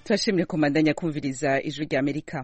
turashimire komandanya kumviriza ijwi rya Amerika.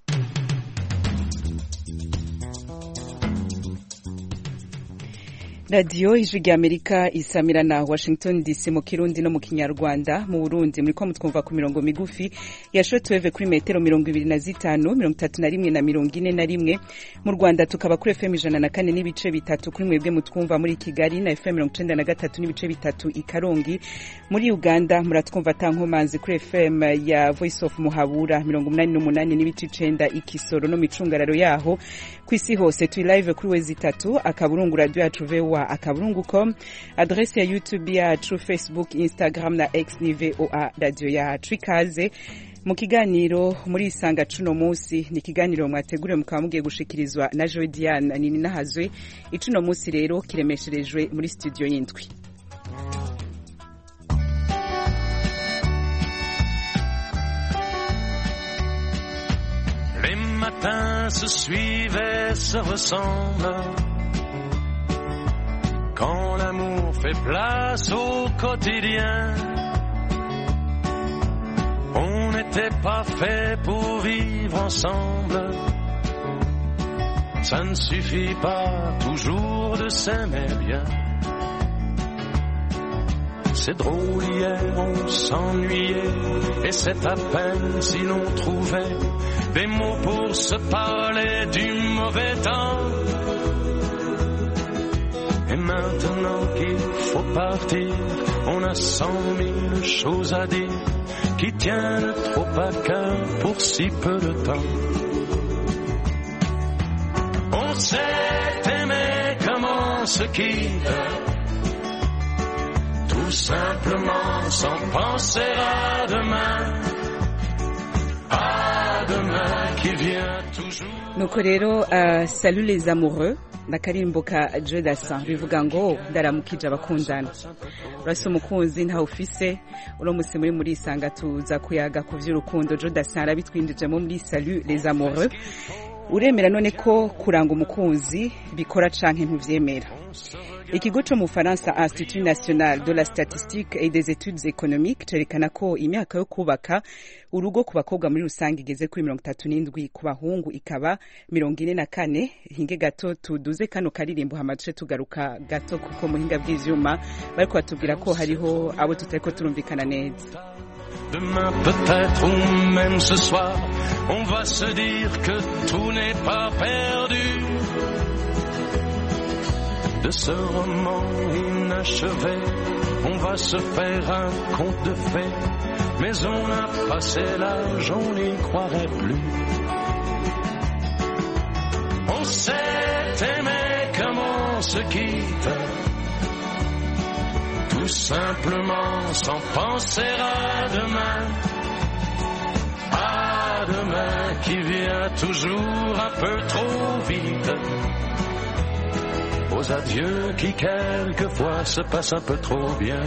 Radio ijwi rya Amerika isamira na Washington DC mu Kirundi no mu Kinyarwanda. Mu Burundi muriko mutwumva ku mirongo migufi ya shortwave kuri metero 25, 31 na 41. Mu Rwanda tukaba kuri FM 104 n'ibice bitatu kuri mwebwe mutwumva muri Kigali na FM 93 n'ibice bitatu i Karongi. Muri Uganda muratwumva tankomanzi kuri FM ya Voice of Muhabura 88 n'ibice 9 i Kisoro no micungararo yaho. Kwisi hose turi live kuri wezi 3 akaburungu radio yacu akaburungu.com, adresse ya YouTube yacu, Facebook, Instagram na X ni VOA radio yacu. Ikaze mu kiganiro muri isanga cuno musi, ni kiganiro mwategure mukaba mugiye gushikirizwa na Joy Diane nini nahazwe. Icuno musi rero kiremesherejwe muri studio y'indwi. Les matins se suivent, se ressemblent. Quand l'amour fait place au quotidien, on n'était pas fait pour vivre ensemble. Ça ne suffit pas toujours de s'aimer bien. C'est drôle, hier on s'ennuyait, et c'est à peine si l'on trouvait des mots pour se parler du mauvais temps. Et maintenant qu'il faut partir, on a 100 000 choses à dire qui tiennent trop à cœur pour si peu de temps. On s'est aimé comme on se quitte, tout simplement sans penser à demain qui vient toujours. Nuko rero salut les amoureux nakarimbo ka Joe Dassin bivuga ngo ndaramukije abakundana. Urase umukunzi nta ufise uno musi muri isanga tuza kuyaga ku vy'urukundo. Joe Dassin arabitwindijemo muri salut les amoureux. Uremera none ko kuranga umukunzi bikora canke ntuvyemera? Ikigo cyo mu Faransa Institut National de la Statistique et des Études Économiques cerekana ko imyaka yo kubaka urugo ku bakobwa muri rusange igeze kuri 37, ku bahungu ikaba 44. Hinge gato tuduze kano karirimbo hamace tugaruka gato kuko muhinga bw'ivyuma bariko batubwira ko hariho abo tutariko turumvikana neza. Demain peut-être ou même ce soir, on va se dire que tout n'est pas perdu. De ce roman inachevé, on va se faire un conte de fées, mais on a passé l'âge, on n'y croirait plus. On s'est aimé comme on se quitte, tout simplement sans penser à demain qui vient toujours un peu trop vite. Aux adieux qui quelquefois se passent un peu trop bien.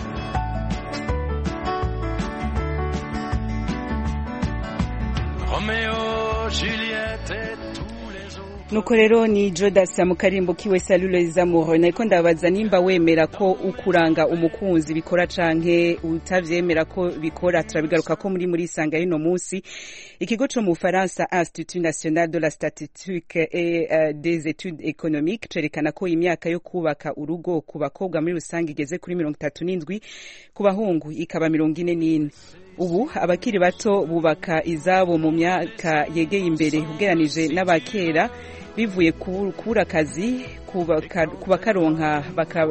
Roméo, Juliette et tous les autres. Nuko rero ni Joe Dassin mu karimbo kiwe salut les amoureux. Nariko ndabaza nimba wemera ko ukuranga umukunzi bikora canke utavyemera ko bikora. Turabigaruka ko muri isanga rino musi. Ikigo cyo mu Faransa Institut National de la Statistique et des Études Économiques cerekana ko imyaka yo kubaka urugo ku bakobwa muri rusange igeze kuri 37, ku bahungu ikaba 44. Ubu abakiri bato bubaka izabo mu myaka yegeye imbere ugeranije n'abakera bivuye kubura akazi kubakaronka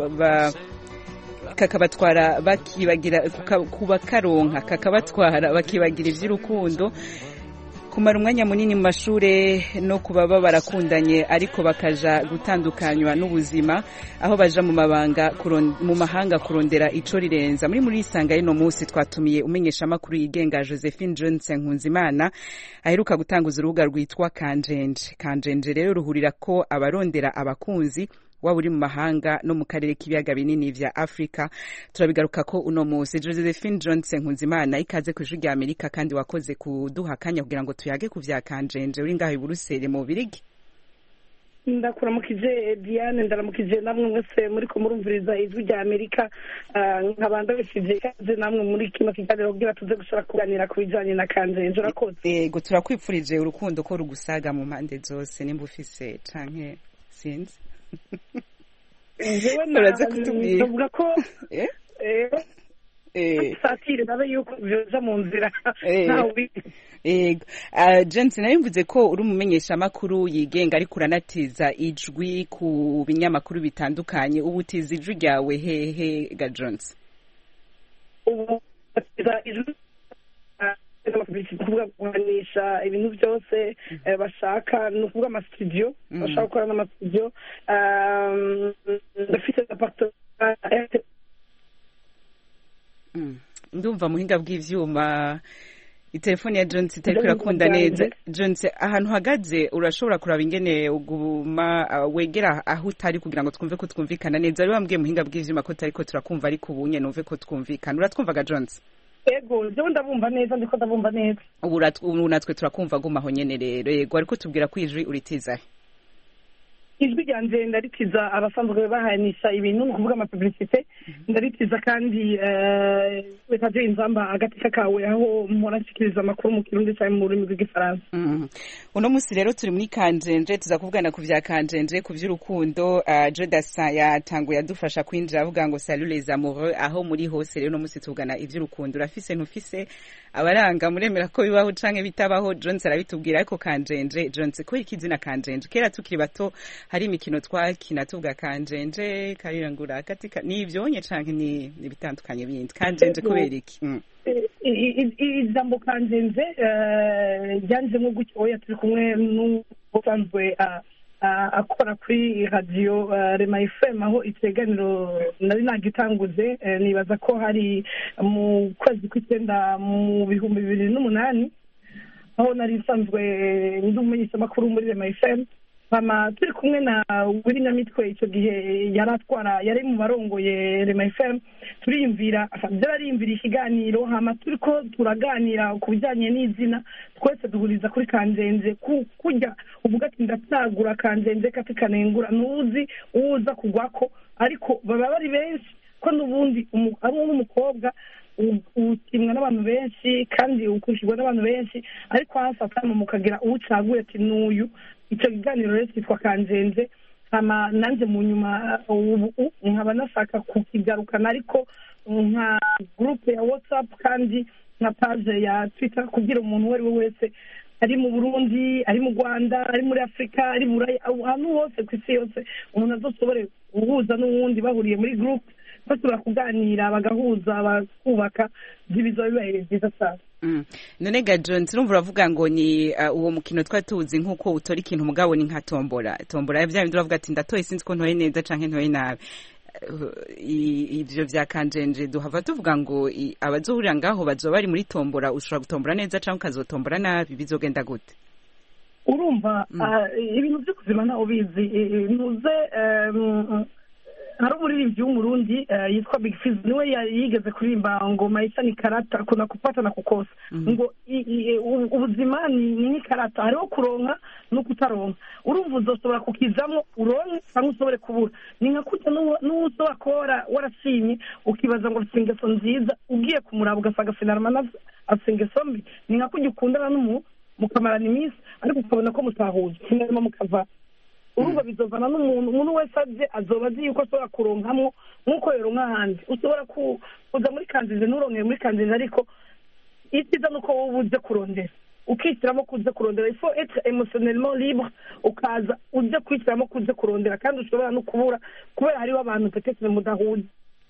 kakabatwara bakibagira kubakaronka kakabatwara bakibagira ivy'urukundo, kumara umwanya munini mu mashure no kubaba barakundanye ariko bakaja gutandukanywa n'ubuzima aho baja mu mahanga kurondera ico rirenza. Muri isanga rino musi twatumiye umenyesha makuru yigenga Josephine Johnson Nkunzimana aheruka gutanguza urubuga rwitwa Kanjenje rero ruhurira ko abarondera abakunzi waba uri mu mahanga no mu karere k'ibiyaga binini vya Afrika. Turabigaruka ko uno musi. Josephine Johnson Nkunzimana ikaze ku ijwi rya Amerika kandi wakoze kuduha akanya kugira ngo tuyage ku vya Kanjenje uri ngaho i Buruseli mu Birigi. ndakuramukije Diane, ndaramukije namwe mwese muri ko murumviriza ijwi rya Amerika, nkaba ndabashije ikaze namwe muri kino kiganiro kugira tuze gushobora kuganira ku bijanye na Kanjenje. Urakoze. Yego, turakwipfurije urukundo ko rugusaga mu mpande zose, nimba ufise canke sinzi. Uraza kutubwira. Ndavuga ko satire nabe yuko byoza mu nzira nawe. Ego, Jensen nayumvuze ko uri umumenyesha makuru yigenga ariko uranatiza ijwi ku binyamakuru bitandukanye. Ubu utiza ijwi ryawe hehe ga Jones? Ubu atiza ijwi kuvuga kuganisha ibintu byose bashaka, ni ukuvuga amastudio bashaka gukora n'amastudio. Ndafite apartment ndumva muhinga bw'ivyuma itelefoni ya Jones itariko irakunda neza. Jones, ahantu hagaze urashobora kuraba ingene uguma wegera aho utari kugira ngo twumve ko twumvikana neza. Ari wambwiye muhinga bw'ivyuma ko tariko turakumva ariko ubunye numve ko twumvikana. Uratwumvaga Jones? Yego, je ndabumva neza, ndiko ndabumva neza. Ubu natwe turakumva guma aho nyene rero. Yego, ariko tubwira ko ijwi uritiza. Ijwi ryanje ndaritiza abasanzwe bahanisha ibintu, ni ukuvuga amapublicité. Ndaritiza kandi wetaje inzamba agateka kawe aho mpora nshikiriza amakuru mu Kirundi cyangwa mu rurimi rw'igifaransa. Uno musi rero turi muri Kanjenje, tuza kuvugana ku vya Kanjenje, ku vy'urukundo. Jodasa yatanguye adufasha kwinjira avuga ngo salut les amoureux, aho muri hose rero no musi tuvugana ivy'urukundo. Urafise ntufise abaranga muremera ko bibaho canke bitabaho? Jones arabitubwira. Ariko Kanjenje, Jones, ko ikizina Kanjenje kera tukiri bato hari imikino twakina tuvuga Kanjenje karirangura katika nivyonye canke ni bitandukanye bindi. Kanjenje kubera iki? Ijambo Kanjenje ryanjemo gutyo, oya turi kumwe n'usanzwe akora kuri radio Rema FM, aho iteganiro nari nagitanguze. Nibaza ko hari mu kwezi kw'icenda mu 2008 aho nari nsanzwe ndi umumenyesha makuru muri Rema FM. Mama turi kumwe na Willy Nyamitwe icyo gihe yari mu barongoye Rema FM. Turiyumvira ikiganiro, hama turiko turaganira ku bijanye n'izina, twese duhuriza kuri Kanjenje. Kujya uvuga ati ndatagura Kanjenje katikanengura, nuzi uza kugwako, ariko baba bari benshi ko n'ubundi ari umukobwa utimwa n'abantu benshi kandi ukurikirwa n'abantu benshi, ariko hasatama mukagira ucaguye ati n'uyu. Icyo kiganiro rero cyitwa Kanjenje. Hama nanjye mu nyuma ubu nkaba nashaka kukigarukana, ariko nka groupe ya WhatsApp kandi nka page ya Twitter, kugira umuntu uwo ari we wese ari mu Burundi, ari mu Rwanda, ari muri Afrika, ari Burayi, ahantu hose ku isi yose umuntu azosobore guhuza n'uwundi bahuriye muri groupe, bashobora kuganira bagahuza bakubaka ibizo bibaye byiza cyane. None ga Jones, urumva uravuga ngo ni uwo mukino twatuzi nkuko utora ikintu mugabo ni nka tombora bya bindi uravuga ati ndatoye sinzi ko ntoye neza canke ntoye nabi. Ivyo vya Kanjenje duhava tuvuga ngo abazohurira ngaho bazoba bari muri tombora, ushobora gutombora neza canke ukazotombora nabi, bizogenda gute? Urumva ibintu byo kuzima ntaho bizi. Ntuze hari umuririmbyi w'umurundi yitwa Big Fizz, niwe yigeze kuririmba ngo maisha ni karata, kuna kupata na kukosa. Ngo ubuzima ni nk'ikarata, hariho kuronka no kutaronka. Urumva uzosobora kukizamo uronke cyangwa usobore kubura. Ni nka kujya n'uwusoba kora warashimye ukibaza ngo afite ingeso nziza, ugiye kumuraba ugasanga finalma afite ingeso mbi. Ni nka kujya ukundana n'umuntu mukamarana iminsi ariko ukabona ko mutahuza, finalma mukava. Urumva bizovana n'umuntu wese aje azoba azi yuko ashobora kuronkamwo nk'uko yoronka ahandi. Ushobora kuza muri Kanjenje n'uronkeye muri Kanjenje, ariko icyiza nuko wowe uje kurondera ukishyiramo kuze kurondera. Il faut être émotionnellement libre, ukaza uje kwishyiramo kuze kurondera, kandi ushobora no kubura kubera hariho abantu peut-être mudahuza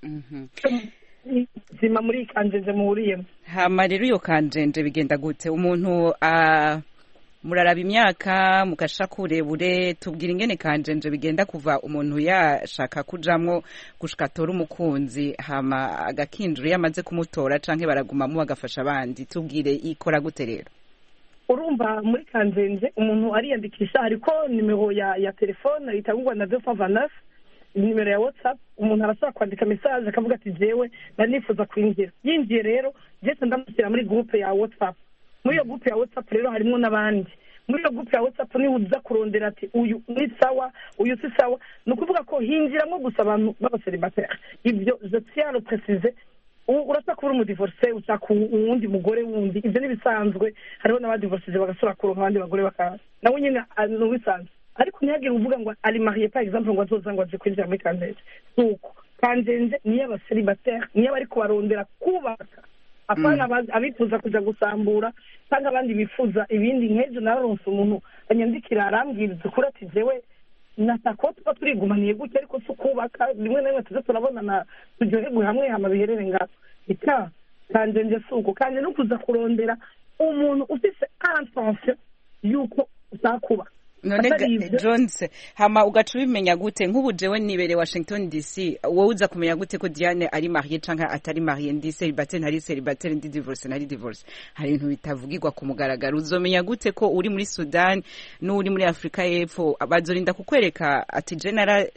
zima muri Kanjenje muhuriyemo. Hama rero iyo Kanjenje bigenda gute? Umuntu muraraba imyaka mugasha kurebure, tubwira ingene Kanjenje bigenda kuva umuntu yashaka kujamwo gushika tora umukunzi, hama agakinjura yamaze kumutora canke baragumamo bagafasha abandi. Tubwire ikora gute rero? Urumva muri Kanjenje umuntu ariyandikisha, ariko nimero ya telefone itangwa na 229, nimero ya WhatsApp. Umuntu arashaka kwandika message akavuga ati jewe ndanifuza kwinjira. Yinjiye rero jese ndamushyira muri groupe ya WhatsApp. Muri iyo groupe ya WhatsApp rero harimo n'abandi muri iyo groupe ya WhatsApp niwe uza kurondera ati uyu ni sawa uyu si sawa ni ukuvuga ko hinjiramo gusa abantu b'abaseribateri ibyo je tiens à le préciser. Urasa kuba umudivorce ushaka uwundi mugore wundi ibyo nibisanzwe hariho n'abadivorce bagasura kuronka abandi bagore nawe nyine n'ubisanzwe ariko ntiyagire uvuga ngo ari marié par exemple ngo azoza ngo aje kwinjira muri Kanzenze suko Kanzenze niyo abaseribateri niyo bari kubarondera kubaka apana abifuza kuja gusambura cyangwa abandi bifuza ibindi nk'ejo naronse umuntu anyandikira arambwiriza ukuri ati jewe natako tuba turigumaniye gutya ariko si ukubaka rimwe na rimwe tuze turabonana turyoherwe hamwe hama biherere ngaho ita Kanzenze suko kandi no kuza kurondera umuntu ufise intention yuko uzakubaka. None Jones hama ugaca ubimenya gute nk'ubu jewe nibere Washington DC wowe uza kumenya gute ko Diane ari marié canke atari marié ndi célibataire ntari célibataire ndi divorce ntari divorce hari ibintu bitavugirwa ku mugaragaro uzomenya gute ko uri muri Sudan n'uri muri Afrika y'Epfo bazorinda kukwereka ati general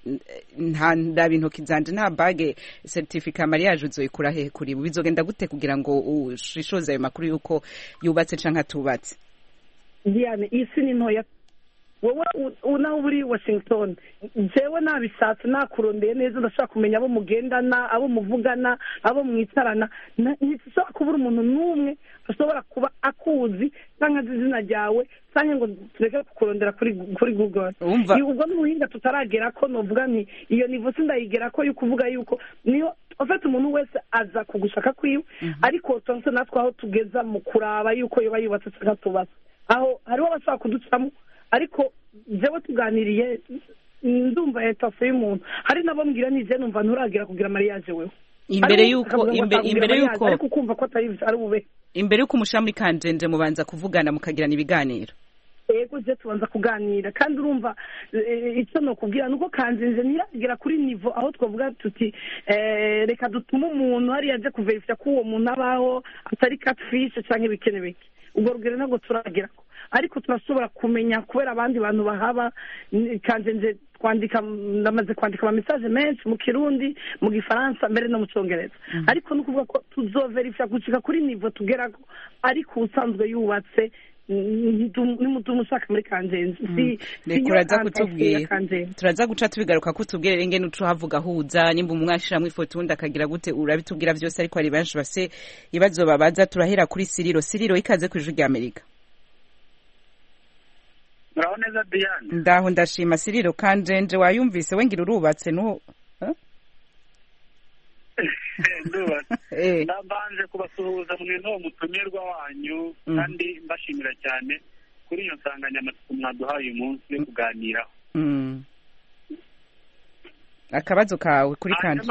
nta bintu kizanje nta bage certificate mariage uzoyikura hehe kuri bizogenda gute kugira ngo ushishoze ayo makuru yuko yubatse canke atubatse? Diane isi ni ntoya wowe unaho uri Washington jewe nabishatse nakurondeye neza ndashaka kumenya abo mugendana abo muvugana abo mwicarana ntishobora kubura umuntu n'umwe ashobora kuba akuzi cyangwa azi izina ryawe cyangwa ngo tureke kukurondera kuri Google ubwo n'ubuhinga tutaragera ko novuga nti iyo nivo sindayigera ko yuko uvuga yuko niyo ofete umuntu wese aza kugushaka kwiwe ariko tonse natwe aho tugeza mu kuraba yuko yoba yubatse cyangwa tubatse aho hariho abashaka kuducamo ariko jewe tuganiriye ndumva etase y'umuntu hari nabo mbwira nije numva nturagira kugira mariage wewe imbere yuko ariko kumva ko atari bube imbere yuko umushira muri Kanzenze mubanza kuvugana mukagirana ibiganiro yego je tubanza kuganira kandi urumva icyo no kubwira nuko Kanzenze niragira kuri niveau aho twavuga tuti reka dutuma umuntu hari yaje kuverifya ko uwo muntu abaho atari catfish canke bikenewe ubwo rugero ntabwo turagira ariko turashobora kumenya kubera abandi bantu bahaba Kanzenze ndamaze kwandika ama message menshi mu Kirundi mu Gifaransa mbere no mu Cyongereza ariko no kuvuga ko tuzoverifya gucika kuri niveau tugerako ariko usanzwe yubatse n'umushaka muri Kanzenze turaza kutubwira turaza guca tubigaruka kutubwira ingene uco havuga huza nimba umwashiramwe ifoto undi akagira gute urabitubwira byose ariko ari benshi base ibazo babaza turahera kuri Siriro ikaze ku ijwi rya Amerika. Muraho neza Diane. Ndaho ndashima Siriro Kanzenze wayumvise wengira urubatse no ndubatse nabanje kubasuhuza mwe no mutumirwa wanyu kandi mbashimira cyane kuri iyo nsanganyamatsiko mwaduhaye uyu munsi yo kuganiraho. Akabazo kawe kuri kandi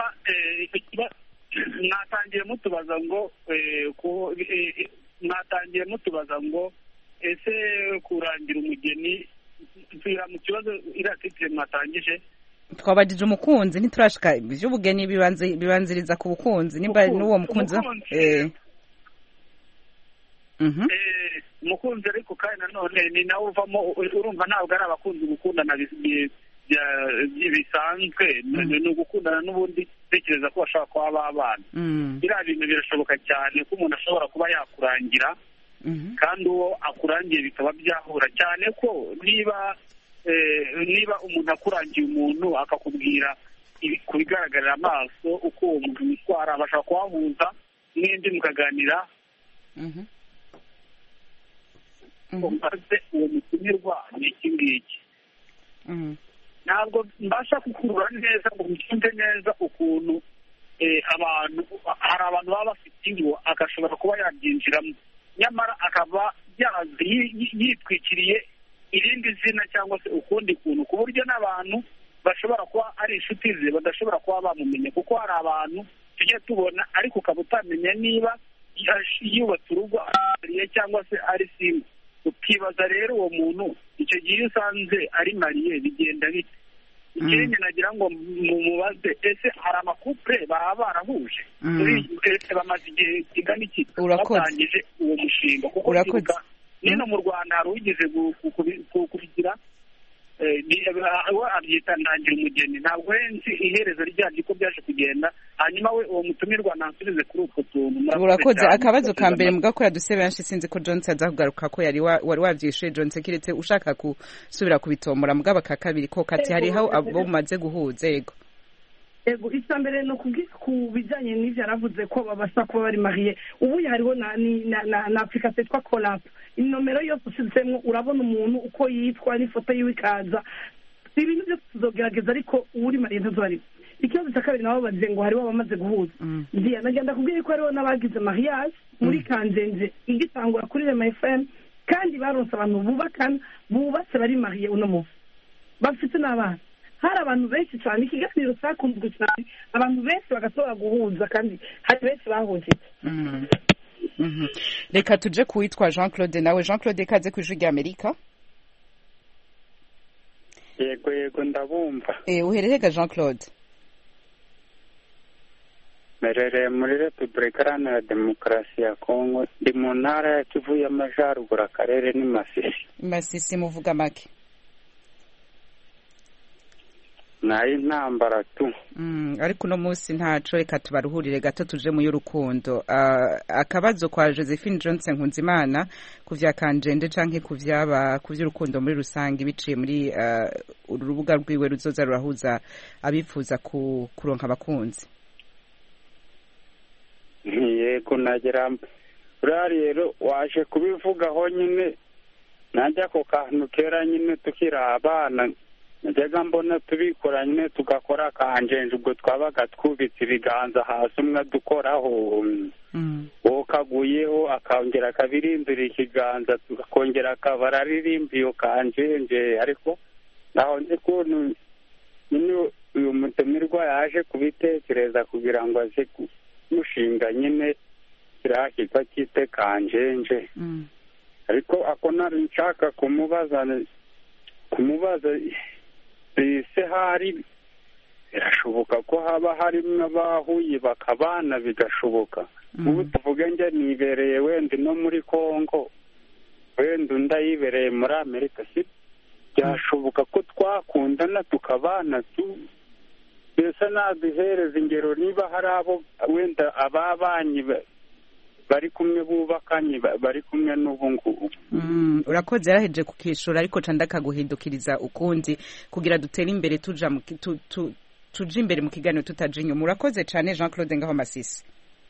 mwatangiye mutubaza ngo ese kurangira umugeni tira mu kibazo iratitire mwatangije twabajije umukunzi ntiturashika iby'ubugeni bibanziriza ku bukunzi nimba n'uwo mukunzi umukunzi ariko kandi nanone ni nawe uvamo urumva ntabwo ari abakunzi gukundana bisanzwe ni ugukundana n'ubundi tekereza ko bashobora kuba babana biriya bintu birashoboka cyane ko umuntu ashobora kuba yakurangira kandi uwo akurangiye bikaba byahura cyane ko niba umuntu akurangiye umuntu akakubwira ku bigaragarira amaso uko uwo muntu yitwara abasha kuhahuza n'indi mukaganira maze uwo mutumirwa ni iki ngiki ntabwo mbasha kukurura neza ngo mbyumve neza ukuntu hari abantu baba bafite ingo agashobora kuba yabyinjiramo nyamara akaba yitwikiriye irindi zina cyangwa se ukundi kuntu ku buryo n'abantu bashobora kuba ari inshuti ze badashobora kuba bamumenya kuko hari abantu tujya tubona ariko ukaba utamenya niba yubatse urugo ariye cyangwa se ari simba ukibaza rero uwo muntu icyo gihe iyo usanze ari mariye bigenda bite ikindi nagira ngo mumubaze ese hari amakupure baba barahuje ese bamaze igihe kingana iki batangije uwo mushinga kuko nino mu Rwanda hari uwigeze kubigira we abyita ndangira umugeni ntabwo nzi iherezo ryabyo ko byaje kugenda hanyuma we uwo mutumirwa nansubize kuri utwo tuntu. Urakoze. Akabazo ka mbere mugakora duse benshi sinzi ko Johnson aza kugaruka ko wari wavyishuye Johnson kiretse ushaka kusubira kubitomora mugaba ka kabiri ko kati hariho abo mumaze guhuza yego. Ego isambere no ku bijanye n'ivyo yaravuze ko babasha kuba bari mariye ubu hariho na application twa Collab inomero yose usizemwo urabona umuntu uko yitwa n'ifoto yiwe ikaza ibintu byo tuzogerageza ariko uri mariye ntazari ikibazo cya kabiri nabo bavuze ngo hariho abamaze guhuza ndiye nagenda kubwira ko hariho n'abagize mariage muri Kanzenze igitangura kuri Rema FM kandi baronse abantu bubatse bari mariye uno munsi bafite n'abana hari abantu benshi cyane ikiganiro cyakunzwe cyane abantu benshi bagatora guhuza kandi hari benshi bahuje. Reka tuje kuwitwa Jean Claude nawe Jean Claude kaze kw'ijwi rya Amerika. Yego ndabumva. Uhererega Jean Claude? Merere muri Repubulika Iharanira Demokarasi ya Kongo ndi mu ntara ya Kivu y'Amajyaruguru akarere ni Masisi. Masisi muvuga make? Nayi ntambara tu. Ariko no munsi ntaco reka tubaruhurire gato tuje mu y'urukundo. Akabazo kwa Josephine Johnson Nkunzimana kuvya Kanjende canke kuvy'urukundo muri rusange biciye muri urubuga rwiwe ruzoza rurahuza abifuza kuronka abakunzi. Yego nagera rero waje kubivugaho nyine najya ko kantu kera nyine tukira abana najyaga mbona tubikora nyine tugakora kanjenje ubwo twabaga twubitse ibiganza hasi umwe dukoraho uwo kaguyeho akongera akabirindura ikiganza tukongera akabara aririmba iyo kanjenje ariko naho nzi kuntu nyine uyu mutumirwa yaje kubitekereza kugira ngo aze mushinga nyine kiriya kitwa cyite kanjenje ariko ako nari nshaka kumubaza ese hari birashoboka ko haba harimo abahuye bakabana bigashoboka ubu tuvuge njye nibereye wenda no muri Kongo wenda undi ayibereye muri Amerika si byashoboka ko twakundana tukabana mbese naduhereza ingero niba hari abo wenda ababanyi bari kumwe bubakanye bari kumwe n'ubu ngubu. Urakoze yaraheje kukishura ariko canda kaguhindukiriza ukundi kugira dutere imbere tuje imbere mu kiganiro tutaje inyuma. Urakoze cyane Jean Claude ngaho Masisi.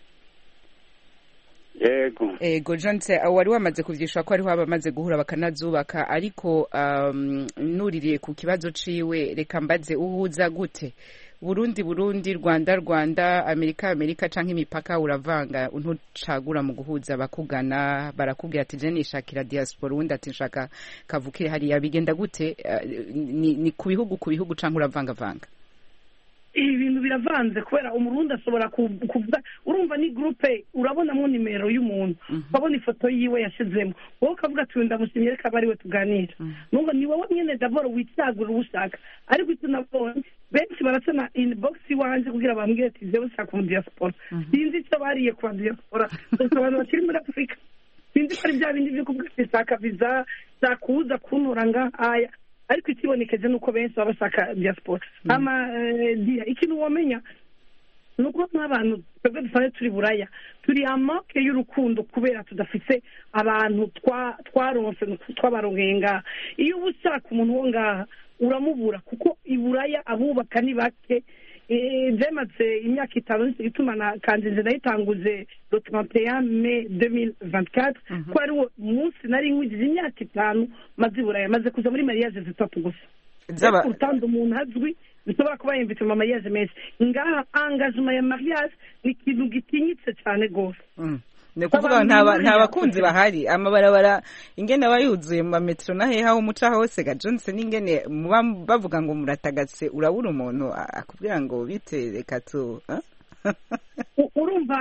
Ego Johnson wari wamaze kuvyishura ko ariho abamaze guhura bakanazubaka ariko nuririye ku kibazo ciwe reka mbaze uhuza gute Burundi Rwanda Amerika canke imipaka uravanga ntucagura mu guhuza bakugana barakubwira ati je nishakira diaspora undi ati nshaka kavukire hariya bigenda gute ni ku bihugu canke uravanga ibintu biravanze kubera umurundi ashobora kuvuga urumva ni groupe urabonamo nimero y'umuntu babona ifoto yiwe yashizemo wowe ukavuga ati ndamushimye reka bariwe tuganira nubwo ni wowe nyene davoro witsagura ubushaka ariko tunabonye benshi baracana inbox wanje kugira bambwire ati je ushaka mu diaspora sinzi icyo bariye kwa diaspora abantu bakiri muri Afrika sinzi ko ari bya bindi byo kuvuga ati shaka visa zakuza kuntura ngahaya ariko ikibonekeje nuko benshi babashaka diaspora dia ikintu wamenya nuko n'abantu twebwe dufane turi buraya turi amake y'urukundo kubera tudafise abantu twaronse twabarongenga iyo ubushaka umuntu wo ngaha uramubura kuko iburaya abubaka ni bake demaze imyaka 5 ituma na Kanzenze nayitanguze le 31 mai 2024 ko ari umunsi nari nkwigize imyaka 5 maze buraya maze kuza muri mariage 3 gusa utanda umuntu azwi bishobora kuba yimvitse mu mariage menshi ngaha engagement ya mariage ni ikintu gitinyitse cyane gose ne kuvuga nta bakunzi bahari amabarabara ingene bayuzuye mu metro na heha umuca hose ga Johnson ingene bavuga ngo muratagase urabura umuntu akubwira ngo bitereka tu urumva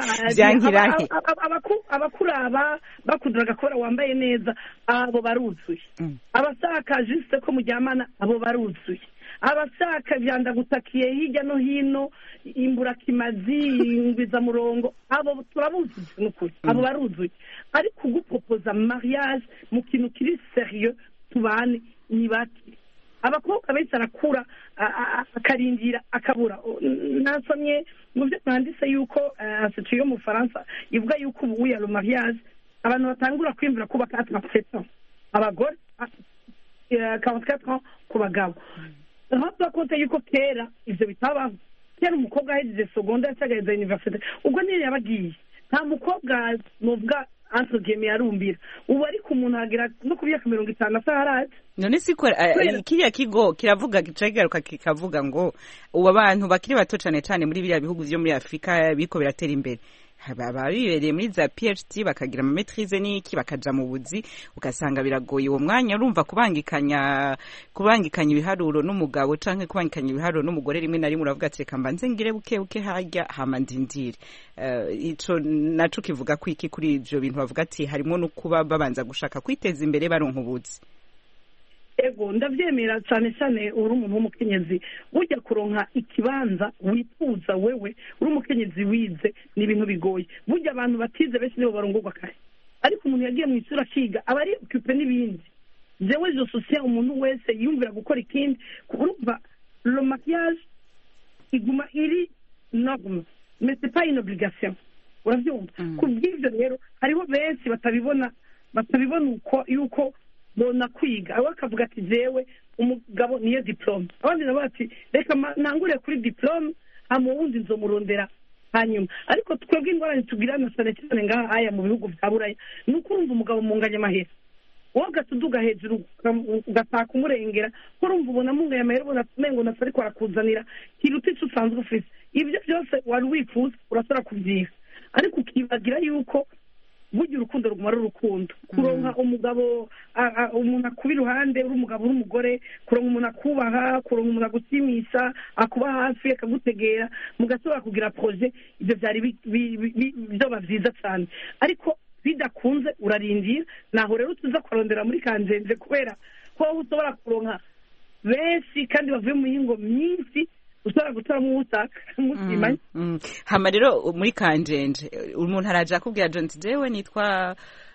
abakuraba bakuduraga kubera wambaye neza abo baruzuye abashaka juste ko mujyamana abo baruzuye abashaka byanda gutakiye hirya no hino imburakimazi ingwiza murongo abo turabuzuye n'ukuri abo baruzuye ariko gupropoza mariage mu kintu kiri sérieux tubane ni baki abakobwa benshi arakura akarindira akabura. Nasomye mu byo mwanditse yuko institut yo mu Faransa ivuga yuko ubu ya mariage abantu batangura kwimvira kuba 47 ans abagore 44 ans ku bagabo. Ntabwo konte yuko kera ivyo bitabaho. Kera umukobwa ahejeje secondaire cyangwa université ubwo niyo yabagiye, nta mukobwa novuga entre guillemets yarumbira. Ubu ariko umuntu agira no ku myaka 50 asaharaje. None siko kiriya kigo kiravuga gicagaruka kikavuga ngo ubu abantu bakiri bato cyane cyane muri biriya bihugu byo muri Afrika biko biratera imbere baba bibereye muri za PhD bakagira ama maîtrise n'iki bakaja mu buzi ugasanga biragoye uwo mwanya urumva kubangikanya ibiharuro n'umugabo canke kubangikanya ibiharuro n'umugore rimwe na rimwe uravuga ati reka mbanze ngire buke harya hama ndindire. Ico naco kivuga ko iki kuri ivyo bintu bavuga ati harimo no kuba babanza gushaka kwiteza imbere baronka ubuzi. Ego ndavyemera cyane cyane uri umuntu w'umukenyezi burya kuronka ikibanza wifuza wewe uri umukenyezi wize ni ibintu bigoye. Burya abantu batize benshi nibo barongorwa kare, ariko umuntu yagiye mu isura akiga aba ari occupé n'ibindi. Jewe je soutien umuntu wese yumvira gukora ikindi. Urumva le mariage iguma iri norme mais c'est pas une obligation. Uravyumva kubw'ivyo rero hariho benshi batabibona uko yuko bona kwiga abo akavuga ati jewe umugabo niyo diplome, abandi nabo ati reka nangure kuri diplome hama wundi nzomurondera hanyuma. Ariko twebwe ingorane tugirana cyane cyane ngaha aya mu bihugu bya Buraya ni ukurumva umugabo munganya amahera wowe gatuduga hejuru ugataka umurengera kurumva ubona munganya amahera ubona mengo nasa ariko arakuzanira kiruta icyo usanzwe ufise. Ibyo byose wari wifuza urasora kubyiha, ariko ukibagira yuko burya urukundo rugumara urukundo. Kuronka umugabo umuntu akuba iruhande uri umugabo uri umugore, kuronka umuntu akubaha, kuronka umuntu agushimisha akuba hafi akagutegera mugasobora kugira projet, ibyo byari byoba byiza cyane. Ariko bidakunze urarindira naho rero tuza kurondera muri Kanzenze kubera ko ushobora kuronka benshi kandi bavuye mu yingo myinshi ushobora gutora mu utaka mutima. Hama rero muri Kanjenje umuntu araje akubwira John jewe nitwa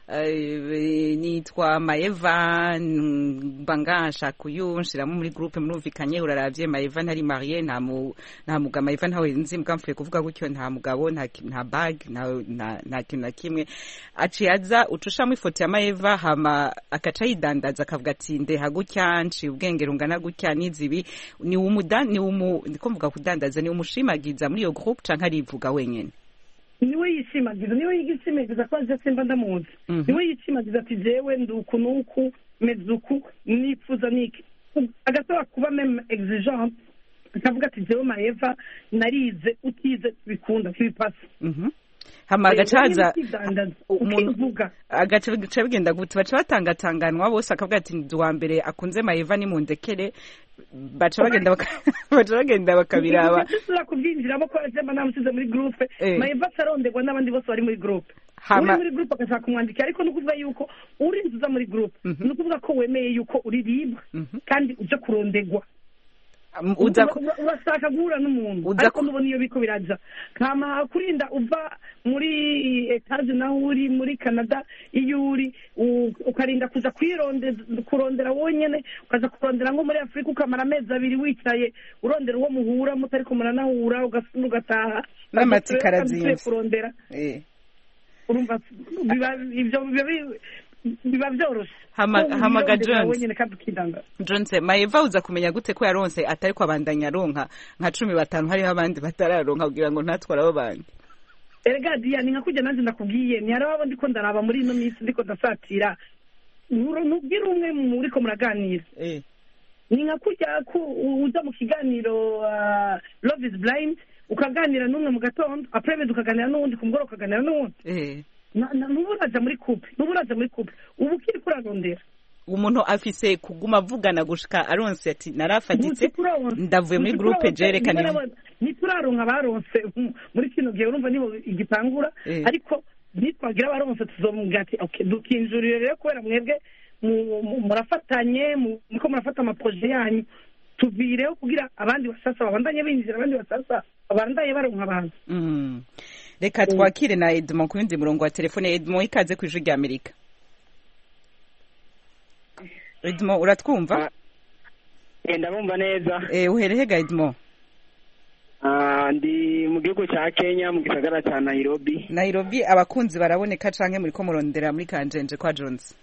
Maeva bangasha kuyunshira muri groupe murumvikanye uraravye Maeva ntari marié nta mugabo Maeva ntawe nzi mkamfuye kuvuga gutyo nta mugabo nta bag nta kintu na kimwe aciyaza ucusha mu ifoto ya Maeva hama akaca yidandaza akavuga ati ndeha gutya nci ubwenge rungana gutya nizibi ni ndiko mvuga kudandaza ni umushimagiza muri iyo groupe canke arivuga wenyene. Niwe yishimagiza niwe yigishimiza ko aje simba ndamuzi niwe yishimagiza ati jewe nduku nuku mezuku nifuza niki agasaba kuba meme exigent akavuga ati jewe Maeva narize utize bikunda kibipasa. Hama agacaza umuntu agaca bigenda gute baca batangatanganwa bose akavuga ati nduwa mbere akunze Maeva ni mundekere baca bagenda bakabiraba sura kubyinjira bako azema namusize muri groupe Maeva sarondegwa n'abandi bose bari muri groupe hama muri groupe akashaka kumwandika ariko nukuvuga yuko uri nzuza muri groupe nukuvuga ko wemeye yuko uri libre kandi uje kurondegwa urashaka guhura n'umuntu ariko nubona iyo biko biraza kama kurinda uva muri etaje naho uri muri Canada iyo uri ukarinda kuza kurondera wonyene ukaza kurondera nko muri Afrika ukamara amezi 2 wicaye urondera uwo muhura mutari ko muranahura ugataha n'amatika arazinze kurondera urumva biba byoroshe. Hamaga Jones Maeva uza kumenya gute ko yaronse atari ko abandanya ronka nka 15 hariho abandi batararonka kugira ngo ntatwara abo bandi. Erega dia ninga kujya nanze ndakubwiye ni harabo ndiko ndaraba muri ino minsi ndiko ndasatira nubwira umwe muri ko muraganira ninga kujya uza mu kiganiro Love is Blind ukaganira n'umwe mu gatondo aprebe ukaganira n'undi kumugoro ukaganira n'undi nuburaza muri couple ubu kiri kurarondera umuntu afise kuguma avugana gushika aronse ati narafatitse ndavuye muri groupe jerekane nituraronka baronse muri kino gihe urumva nibo igitangura ariko nitwagira baronse tuzomuga ati okay dukinjurire rero kubera mwebwe murafatanye muko murafata ama projet yanyu tuvireho kugira abandi basasa babandanye binjira abandi basasa abandaye baronka abantu. Reka twakire na Edmond ku yundi murongo wa telefone. Edmond ikaze ku ijwi rya Amerika. Edmond uratwumva? ndabumva neza. Uhereye Gaidmo? Ndi mu gihugu cya Kenya mu gisagara cya Nairobi. Nairobi abakunzi baraboneka canke muri ko murondera muri Kanjenje kwa Jones?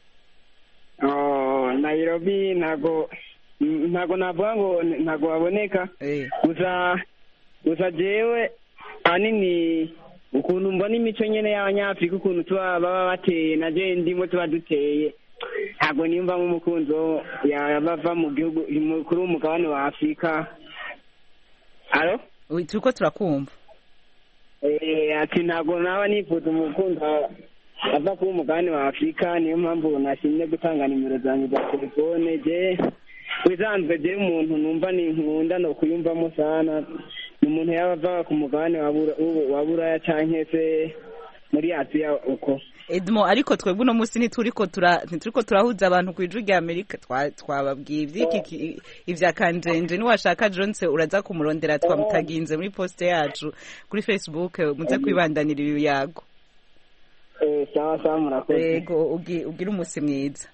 Nairobi ntago navuga ngo ntago baboneka. Gusa jewe ahanini ukuntu mbona imico nyene y'abanyafrika ukuntu tuba baba bateye na je ndimo tuba duteye ntabwo nimba nk'umukunzi yabava mu gihugu kuri umugabane wa Afurika. Alo? Turiko turakumva. Ati ntabwo naba nifuza umukunzi ava kuri umugabane wa Afurika, niyo mpamvu nashimye gutanga nimero zanjye za telefone. Je wizanzwe je umuntu numva ni nkunda no kuyumvamo sana umuntu yaba ku mugabane wa Buraya canke se muri Aziya uko. Edmo, ariko twebwe uno munsi ntituriko turahuza abantu ku ijwi rya Amerika, twababwiye ivy'iki ivya Kanjenje. Niwashaka Jones uraza kumurondera twamutaginze muri poste yacu kuri Facebook, muze kwibandanira ibi yago. Sawa murakoze. Yego, ugira umunsi mwiza.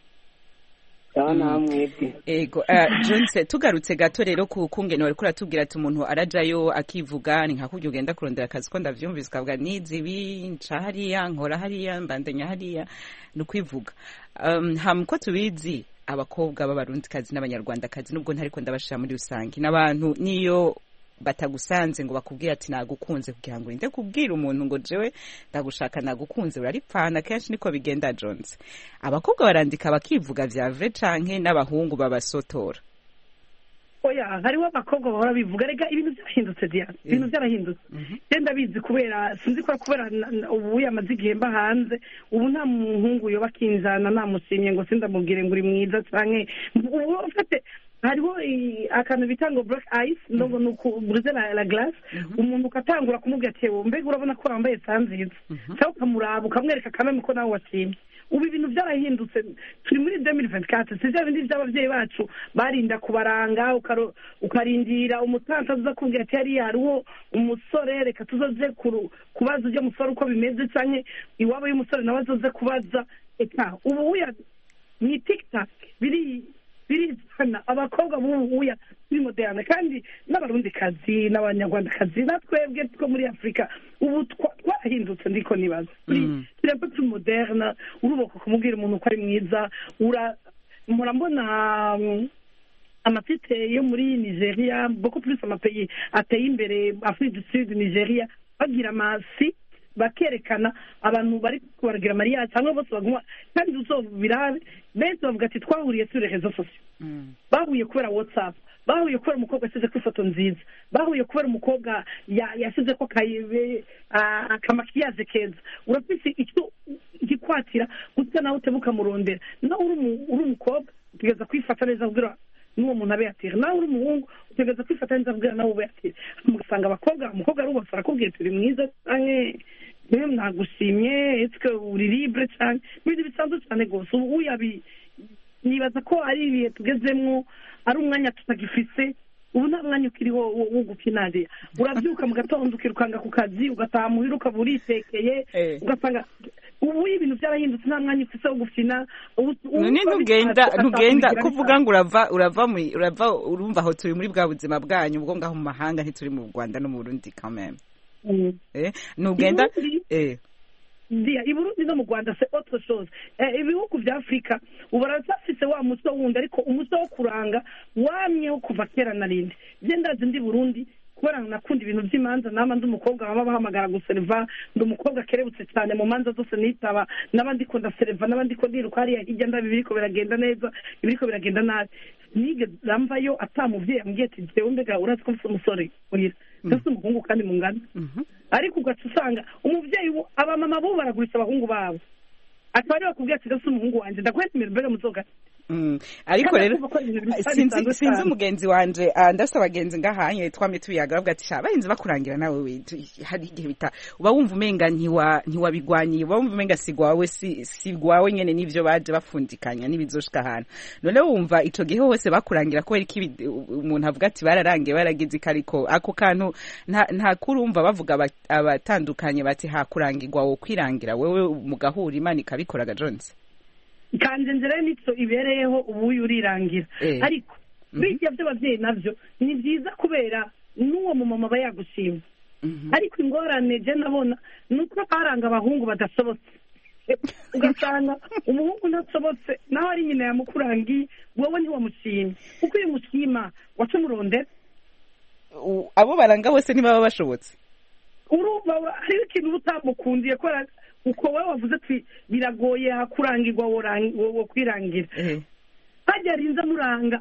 Ego Jones, tugarutse gato rero ku kungene wari kuratubwira ati umuntu arajayo akivuga ni nka kurya ugenda kurondera akazi ko ndavyumvise ukavuga nizibi nca hariya nkora hariya mbandanya hariya ni ukwivuga. Hamko tubizi abakobwa b'abarundikazi n'abanyarwandakazi nubwo ntariko ndabashira muri rusange n'abantu niyo batagusanze ngo bakubwira ati nagukunze kugira ngo inde kubwira umuntu ngo jewe ndagushaka nagukunze uraripfana. Kenshi niko bigenda Jones. Abakobwa barandika bakivuga vya vrai canke n'abahungu babasotora? Oya, hariho abakobwa bahora bivuga rega ibintu byahindutse Diana, ibintu byarahindutse. Genda bizi kubera sinzi ko kubera ubu yamaze igihemba hanze, ubu nta muhungu yoba kinzana namusimye ngo sindamubwire ngo uri mwiza canke ubu ufate hariho akantu bita ngo black ice ndogo nuko briser la glace. Umuntu ukatangura kumubwira ati mbega urabona ko wambaye sanziza cyangwa ukamuraba ukamwereka kamwe ko nawe wasimye. Ubu ibintu byarahindutse, turi muri 2024. Sije bindi by'abavyeyi bacu barinda kubaranga ukarindira umutansa uza kubwira ati yari hariho umusore reka tuzoze kubaza uje musore uko bimeze canke iwabo y'umusore nawe azoze kubaza. Eka ubu ni TikTok birizana abakobwa buya muri moderne kandi n'abarundikazi n'abanyarwandakazi natwebwe two muri Afrika ubu twahindutse ndiko nibaza turempa tu moderne. Uruboko kumubwira umuntu ko ari mwiza murambona amatite yo muri Nigeria beaucoup plus amapayi ateye imbere Afrique du Sud Nigeria bagira amasi bakerekana abantu bari kubaragira Maria cyangwa bose baguma kandi uzobirabe benshi bavuga ati twahuriye sur les réseaux sociaux. Bahuye kubera WhatsApp, bahuye kubera umukobwa asize ku ifoto nziza, bahuye kubera umukobwa yasize ko akamakiyaje keza. Urafise icyo gikwatira gutya nawe utebuka murondera na uri umukobwa utegeza kwifata neza kugira n'uwo muntu abe yatira, nawe uri umuhungu utegeza kwifata neza kugira nawe ube yatira. Mugasanga umukobwa ari ubasara kubwira turi mwiza canke niyo nagushimye eske uri libre cyane n'ibindi bisanzwe cyane gose. Ubu nibaza ko ari ibihe tugezemwo ari umwanya tutagifise. Ubu nta mwanya ukiriho wo gupinadira. Urabyuka mu gatondo ukirukanga ku kazi ugataha muhira ukaba uritekeye ugasanga ubu ibintu byarahindutse nta mwanya ufise wo gufina. Ntugenda kuvuga ngo urumva aho turi muri bwa buzima bwanyu ubwo ngaho mu mahanga ntituri mu Rwanda no mu Burundi quand même. Ntugenda i Burundi no mu Rwanda c'est autre chose. Ibihugu vya Afrika ubarazafise wa muco wundi ariko umuco wo kuranga wamye kuva kera narindi. Je ndazi ndi Burundi kubera nakunda ibintu by'imanza nama ndi umukobwa baba bahamagara guserva, ndi umukobwa kerebutse cyane mu manza zose nitaba n'abandi ko ndaserva n'abandi ko ndiruka hariya hirya ndabibiriko biragenda neza ibiriko biragenda nabi. Nige zamvayo atamuvyeyi ambwiye ati jewe mbega urazi ko umusore urira ndetse umuhungu kandi mungana. Ariko ugaca usanga umuvyeyi abamama bo baragurisha abahungu babo atari bakubwira ati ndetse umuhungu wanje ndakwete imbere mbega muzoga. Ariko rero sinzi umugenzi wanje ndafite abagenzi ngahanye twamye tubiyaga bavuga ati abahinzi bakurangira nawe hari igihe bita uba wumva umenga ntiwabigwanyiye, uba wumva umenga sigwawe sigwawe nyene n'ivyo baje bafundikanya n'ibizoshika ahantu. None wumva ico gihe hose bakurangira ko iki umuntu avuga ati bararangiye baragize kariko ako kantu nta kurumva bavuga abatandukanye bati hakurangirwa wo kwirangira wewe mugahura Imana ikabikoraga Jones. Kanjenjere nitso ibereyeho ubu yurirangira. Ariko bijya by'ababyeyi nabyo ni byiza kubera n'uwo mumama aba yagushima ariko ingorane je nabona ni uko baranga abahungu badasobotse ugasanga umuhungu ntasobotse naho ari nyina yamukurangiye wowe ntiwamushima kuko iyo mushima wacumurondera abo baranga bose ntibaba bashobotse urumva hariho ikintu uba utamukundiye ko uko wowe wavuze ati biragoye hakurangirwa wo kwirangira hajya arinze amuranga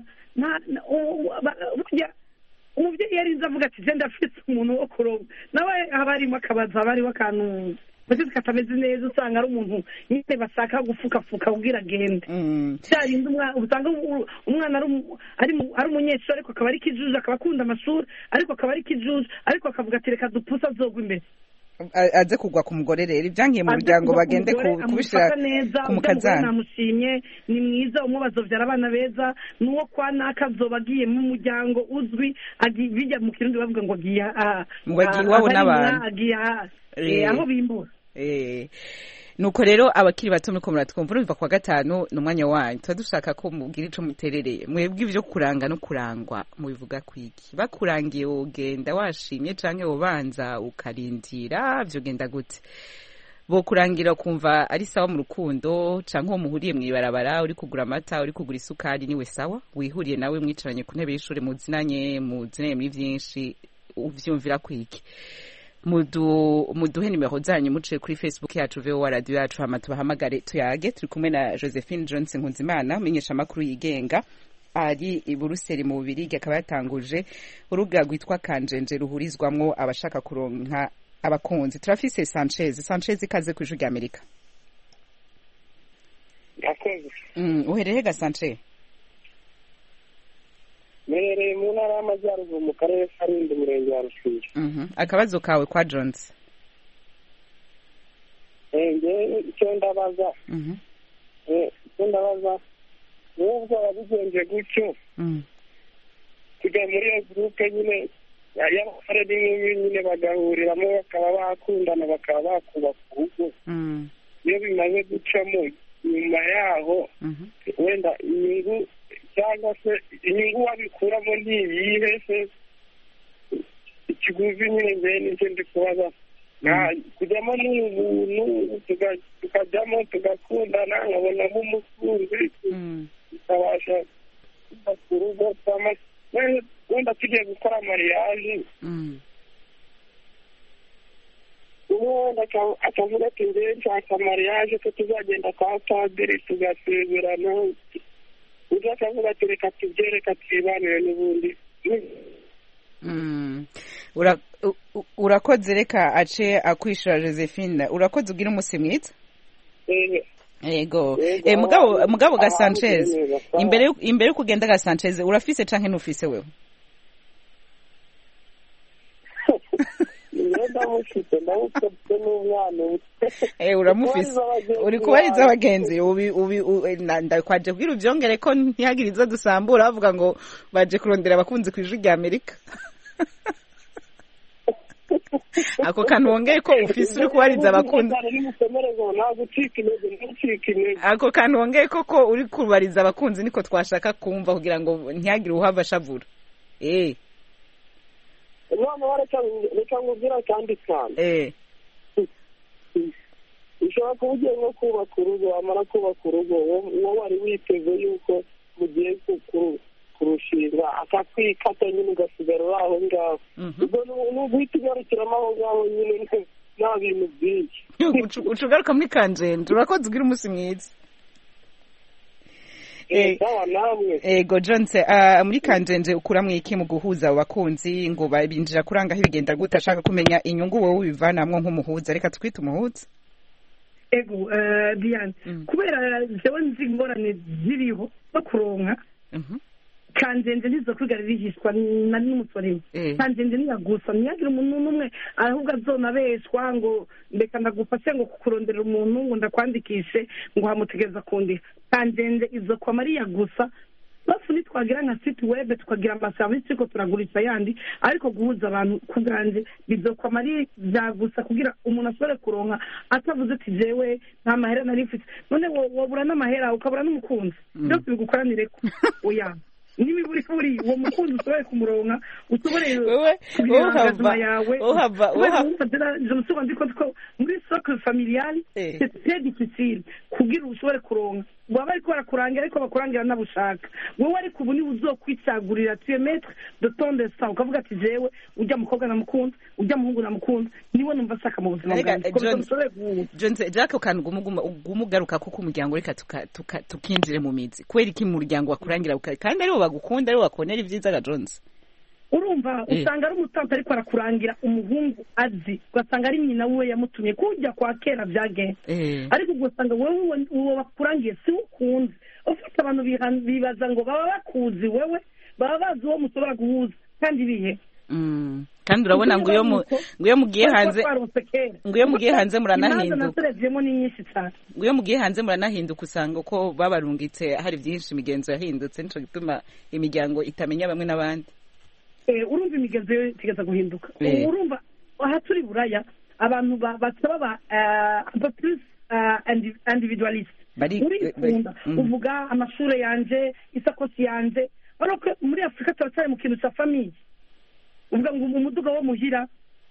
umubyeyi yarinze avuga ati genda afite umuntu wo kuroba nawe haba harimo akabaza haba hariho akantu mbese katameze neza usanga ari umuntu nyine bashaka gufukafuka ubwira agende cyarinze usanga umwana ari umunyeshuri ariko akaba ari ikijuju akaba akunda amashuri ariko akaba ari ikijuju ariko akavuga ati reka dupfusa azogwa imbere aze kugwa ku mugore rero ibyangiye mu muryango bagende kubishyira ku mukazana namushimye ni mwiza umwe bazobyara abana beza n'uwo kwa naka azoba agiye mu muryango uzwi bijya mu kirundi bavuga ngo agiye iwabo n'abantu agiye aho bimbura nuko rero abakiri bato muriko muratwumva urumva kwa gatanu ni umwanya wanyu tuba dushaka ko mubwira ico muterereye mwebwe ivyo kuranga no kurangwa mubivuga kwiki bakurangiye wogenda washimye canke wobanza ukarindira vyogenda gute bokurangira kumva ari sawa mu rukundo canke uwo muhuriye mw'ibarabara uri kugura amata uri kugura isukari niwe sawa wihuriye nawe mwicaranye ku ntebe y'ishure muzinanye muri vyinshi uvyumvira kwiki muduhe nimero zanyu muciye kuri Facebook yacu VOA radio yacu hama tubahamagare tuyage turi kumwe na Josephine Johnson Nkunzimana umenyesha amakuru yigenga ari i Buruseli mu Bubiligi akaba yatanguje urubuga rwitwa Kanjenje ruhurizwamwo abashaka kuronka abakunzi turafise Sanchez ikaze ku ijwi rya Amerika uhereye ga Sanchez merereye mu ntara y'amajyaruguru mu karere ka Rulindo umurenge wa Rusizi akabazo kawe kwa Jones icyo ndabaza nubwo wabigenje gutyo kujya muri iyo gurupe nyine y'abasore n'inkumi nyine bagahuriramo bakaba bakundana bakaba bakubaka urugo iyo bimaze gucamo nyuma yaho wenda inyungu cyangwa se inyungu wabikuramo ntiyihe se ikiguzi nyine mbere nicyo ndi kubaza kujyamo n'ubuntu tukajyamo tugakundana nkabonamo umukunzi tukabasha kubaka urugo wenda tugiye gukora mariage umwe wenda akavuga ati njyewe nshaka mariage ko tuzagenda kwa padiri tugasezerana uza akavuga ati reka tubyereka twibanire n'ubundi urakoze reka ace akwishura Josephine urakoze ugira umunsi mwiza yego mugabo ga Sanchez imbere yo kugenda ga Sanchez urafise canke ntufise wewe uramufise uri kubariza abagenzi ndakwaje kugira uvyongere ko ntihagire izo dusambura bavuga ngo baje kurondera abakunzi ku ijwi rya Amerika ako kantu wongeye ko ufise uri kubariza abakunzi ako kantu wongeye ko uri kubariza abakunzi niko twashaka kumva kugira ngo ntihagire uhava ashavura none reka nkubwira kandi cyane ushobora kuba ugiye nko kubaka urugo wamara kubaka urugo wowe wari witeze yuko mugiye kurushinga akakwikata nyine ugasigara uri aho ngaho ubwo n'uguhita ugarukiramo aho ngaho nyine nta bintu byinshi uca ugaruka muri Kanjenje urakoze ugira umunsi mwiza ego Johnse muri Kanjenje ukuramwo iki mu guhuza abo bakunzi ngo babinjira kurangaho ibigenda gute ashaka kumenya inyungu wowe ubivanamwo nk'umuhuza reka twite umuhuza ego Diane kubera jewe nzi ingorane ziriho no kuronka Kanjenje nizo kwigara rihishwa na n'umusorimo Kanjenje niyagusa niyagira umuntu n'umwe ahubwo azonabeshwa ngo ndeka ndagufashe ngo kukurondera umuntu ngo ndakwandikishe ngo hamutegeza kundi Kanjenje izo kwa Maria gusa bafu nitwagira nka site web tukagira amaservice ko turagurisha yandi ariko guhuza abantu kuganje bizo kwa Maria byagusa kugira umuntu asore kuronka atavuze ati jewe nta mahera nari mfite none wobura n'amahera ukabura n'umukunzi byose bigukoranire ko oya n'imiburi buri uwo mukunzi usohoye kumuronka usoboreye kubirangazima yawe je me suis rendu compte ko muri socle familial c'est très difficile kugira ushobore kuronka waba ariko barakurangira ariko bakurangira nabushaka wowe ariko ubu ni uzokwitsagurira tu es maître de ton destin ukavuga ati jewe ujya mukobwa namukunda ujya muhungu namukunda niwe numva saka mu buzima bwanjye Jonze Jack kantu gumugaruka kuko umuryango reka tukinjire mu mizi kweri ki mu muryango wakurangira kandi aribo bagukunda aribo bakonera ivyiza ga Jonze urumva usanga ari umutante ariko arakurangira umuhungu azi ugasanga ari nyina we yamutumye kujya kwa kera byagenda ariko ugasanga wewe uwo bakurangiye si ukunze ufite abantu bibaza ngo baba bakuzi wewe baba bazi uwo musobora guhuza kandi bihe kandi urabona ngo iyo mugiye hanze muranahinduka ngo iyo mugiye hanze muranahinduka usanga uko babarungitse hari byinshi imigenzo yahindutse nico gituma imiryango itamenya bamwe n'abandi urumva imigenzo yo tigeza guhinduka urumva aha turi buraya abantu basaba plus individualiste urikunda uvuga amashure yanje isakosi yanje ariko muri Afrika turacyari mu kintu cya famille uvuga ngo umuduga wo muhira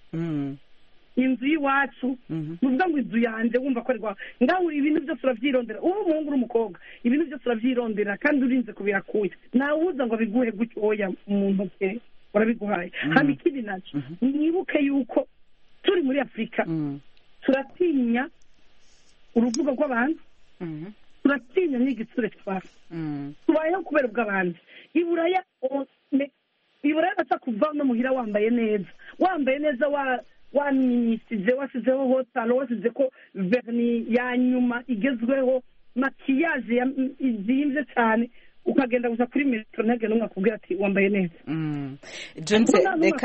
inzu y'iwacu uvuga ngo inzu yanje wumva ko ariko ngaho ibintu byose uravyirondera ubu umuhungu uri umukobwa ibintu byose uravyirondera kandi urinze kubirakuye nawe uza ngo biguhe gutyo oya umuntu ke barabiguhaye hama ikindi nacyo mwibuke yuko turi muri Afrika turatinya uruvuga rw'abantu turatinya n'igitsure twara tubayeho kubera ubw'abandi iburaya basa kuva no muhira wambaye neza waminisije wasizeho hotalo wasize ko verni ya nyuma igezweho makiyaje izimvye cyane ukagenda gusa kuri metro ntege n'umwe akubwira ati wambaye neza Jonze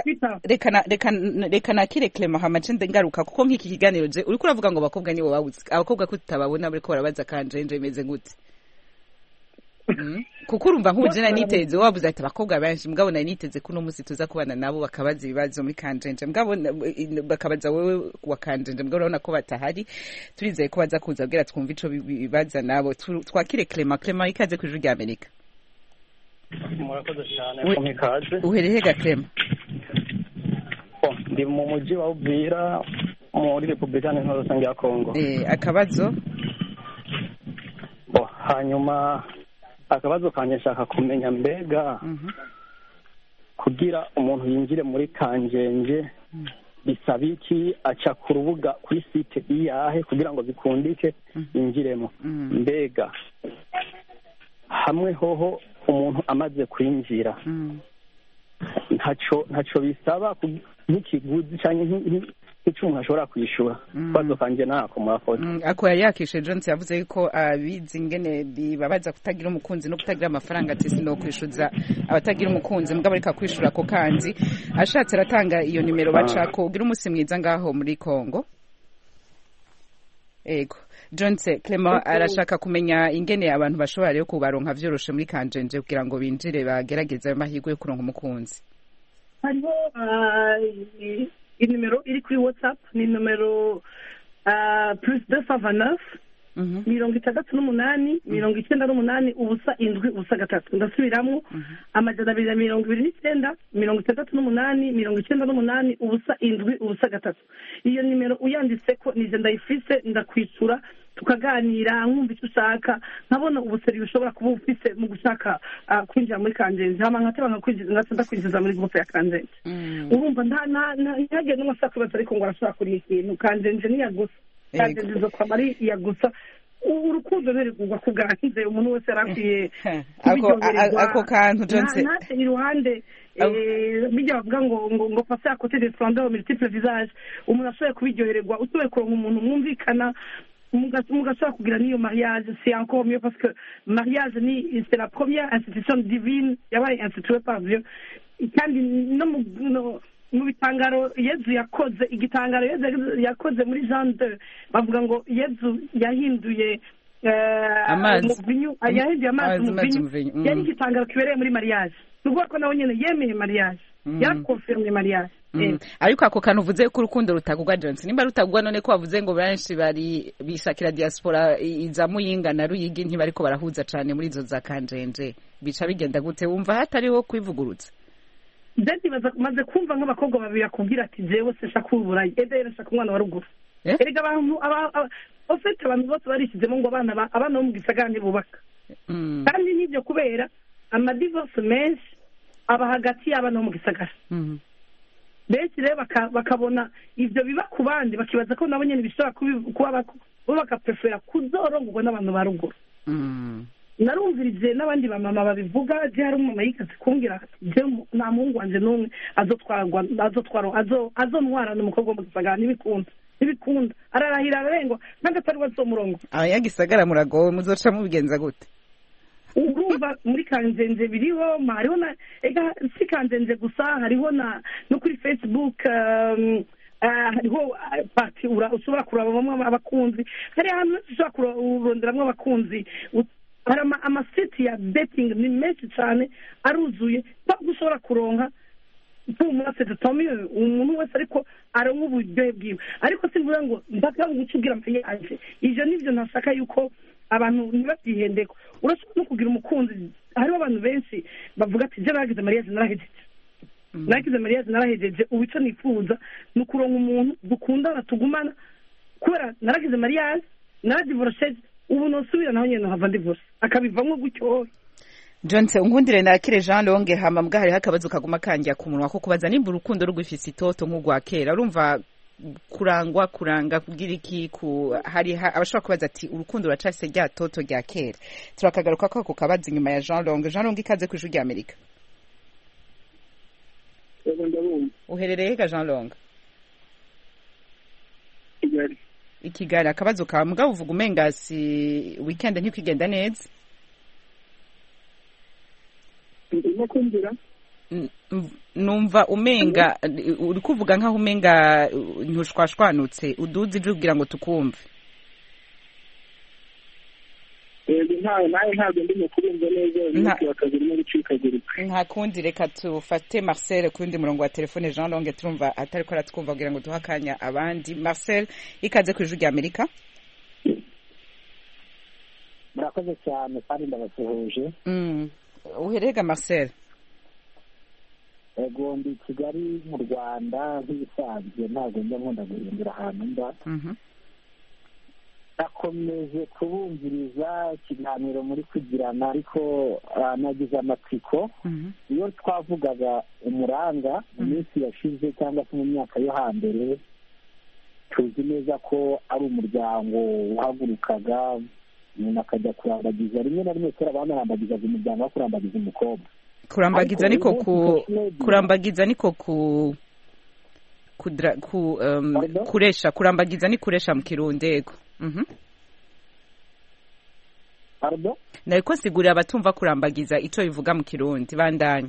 reka nakire Clement hamace ngaruka kuko nk'iki kiganiro je uriko uravuga ngo abakobwa nibo babuze abakobwa ko tutababona bariko barabaza kanjenje imeze gute kuko urumva nk'uje na niteze wabuze ati abakobwa benshi mugabo na niteze kuno musi tuza kubana nabo bakabaza ibibazo muri kanjenje mugabo bakabaza wewe wa kanjenje mugabo urabona ko batahari turizeye ko baza kuza bwira twumva ico bibaza nabo twakire Clement ikaze ku ijuru rya Amerika murakoze cyane kumikaze uhereye ga Clement ndi mu muji wa Uvira muri Republika Iharanira ya Kongo akabazo hanyuma akabazo kanje shaka kumenya mbega kugira umuntu yinjire muri kanjenje bisaba iki aca ku rubuga kuri site iyahe kugira ngo bikundike yinjiremo mbega hamwe hoho umuntu amaze kwinjira ntaco bisaba nk'ikiguzi canke nk'icyo umuntu ashobora kwishura kwazo kanje nako murakoze ako yakishe Jones yavuze yuko abizi ingene bibabaza kutagira umukunzi no kutagira amafaranga ati sino kwishuza abatagira umukunzi mugabo reka kwishura ko kanzi ashatse ratanga iyo nimero bacako ugira umusi mwiza ngaho muri Kongo ego Jones Clement arashaka kumenya ingene abantu bashobora rero kubaronka vyoroshe muri kanjenje kugira ngo binjire bagerageza amahirwe yo kuronka umukunzi hariho inimero iri kuri WhatsApp ni numero plus 229 68 98 ubusa indwi ubusa gatatu ndasubiramo amajana 229 68 ubusa indwi ubusa gatatu iyo nimero uyanditse ko nije ndayifise ndakwishura tukaganira nkumva icyo ushaka nkabona ubuseri ushobora kuba ufise mu gushaka kwinjira muri kanjenje hama nkateba ndakwinjiza muri groupe ya kanjenje urumva ntihagire n'umwe ashaka kubaza ariko ngo arashobora kuri ikintu kanjenje niyagusa kanjenje zo kwama ari iyagusa urukundo ntirigurwa kuganze umuntu wese arakwiye ako kantu Jonse nate iruhande bijya bavuga ngo passer à côté des splendeurs multiples visages umuntu ashoboye kubiryohererwa utoye kuronka umuntu mwumvikana mugashobora kugira n'iyo mariage c'est encore mieux parce que mariage c'est la première institution divine yabaye instituée par Dieu kandi no mu bitangaro Yezu yakoze igitangaro Yezu yakoze muri Jean 2 bavuga ngo Yezu yahinduye amazi mu vinyu yari igitangaro kibereye muri mariage nuko ko nawe nyene yemeye mariage yakonfirme mariage ariko ako kantu uvuze ko urukundo rutagugwa Johnson nimba rutagugwa none ko bavuze ngo benshi bari bishakira diaspora iza muyinga na ruyigi ntibariko barahuza cane muri izo za kanjenje bica bigenda gute wumva hatariho kwivugurutsa ndetse maze kumva nk'abakobwa babiri akubwira ati jewe se shaka uburayi edera shaka umwana wa ruguru erega abantu ofete abantu bose barishyizemo ngo abana bo mu gisagara ntibubaka kandi n'ibyo kubera amadivorce menshi aba hagati y'abana bo mu gisagara benshi rero bakabona ibyo biba ku bandi bakibaza ko nabo nyine bishobora kuba bo bakaprefera kuzorongorwa n'abantu ba ruguru narumvirije n'abandi bamama babivuga je hari umumama yikaze kumbwira je nta muhungu wanje n'umwe azontwara n'umukobwa wo mu gisagara ntibikunda ararahira ararengwa n'agatari wazomurongo abanyagisagara muragowe muzoca mubigenza gute urumva muri kanzenze biriho hariho na ega si kanzenze gusa hariho no kuri Facebook hariho parti ushobora kurabamo abakunzi hari ahantu ushobora kuronderamwo abakunzi hari amaseti ya dating ni menshi cyane aruzuye ntabwo ushobora kuronka umwase tutamiye umuntu wese ariko aronka uburyohe bwiwe ariko simvuga ngo ndaka gucubwira mpanye anje ivyo nivyo nashaka yuko abantu ntibabyihendeko urashobora no kugira umukunzi hariho abantu benshi bavuga ati je nagize mariage narahejeje ubu ico nifuza ni ukuronka umuntu dukundana tugumana kubera naragize mariage naradivorceje ubu nosubira naho nyene hava divorce akabivamwo gutyo Johnson unkundire nakire Jean Longe hama mbwa hariho akabazo kaguma kanjya ku munwa ko kubaza nimba urukundo rugwifise itoto nk'ugwa kera urumva kuranga kugira iki hari abashobora kubaza ati urukundo ruracase rya toto rya kera turakagaruka ko ako kabazo inyuma ya Jean Longe ikaze ku ijwi rya Amerika uherereye ga Jean Longe Ikigali akabazo ka mbwa uvuga umenga si weekend ntikigenda neza numva umenga uri kuvuga nkaho umenga ntushwashwanutse uduze ije ubwira ngo tukumve ntabwo ndimo kubumva neza akazi no gucikagurika nta kundi reka tufate Marcel kundi murongo wa telefone Jean Longe turumva atari ko aratwumva kugira ngo duha akanya abandi Marcel ikaze ku ijwi rya Amerika murakoze cyane kandi ndabasuhuje uherega Marcel ego ndi Kigali mu Rwanda nk'ibisanzwe ntabwo njya nkunda guhindura ahantu mba nakomeje kubumviriza ikiganiro muri kugirana ariko nagize amatsiko iyo twavugaga umuranga mu minsi yashize cyangwa se mu myaka yo hambere tuzi neza ko ari umuryango wahagurukaga umuntu akajya kurambagiza rimwe na rimwe kera banarambagizaga umuryango wo kurambagiza umukobwa kurambagiza niko kuresha kurambagiza ni kuresha mu kirundego Pardon? Nariko sigurira abatumva kurambagiza ico bivuga mu kirundi bandanye.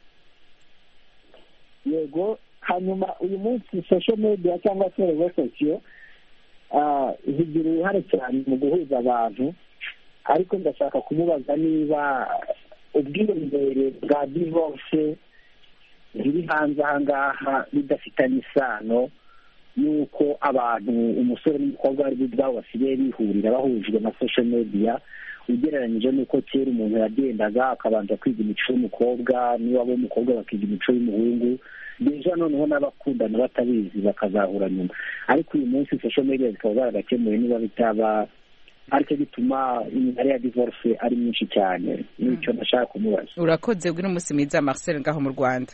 Yego hanyuma uyu munsi social media cyangwa se rezo sosiyo zigira uruhare cyane mu guhuza abantu ariko ndashaka kumubaza niba ubwiyongere bwa divorce ziri hanze aha ngaha bidafitanye isano nuko abantu umusore n'umukobwa ari ubwabo basigaye bihurira bahujwe na social media ugereranyije n'uko kera umuntu yagendaga akabanza kwiga imico y'umukobwa niba abo umukobwa bakiga imico y'umuhungu deja noneho n'abakundana batabizi bakazahura nyuma ariko uyu munsi social media zikaba zaragakemuye niba bitaba ariko bituma imibare ya divorce ari myinshi cyane n'icyo nashaka kumubaza. Urakoze ubwo n'umunsi mwiza Marcel ngaho mu Rwanda.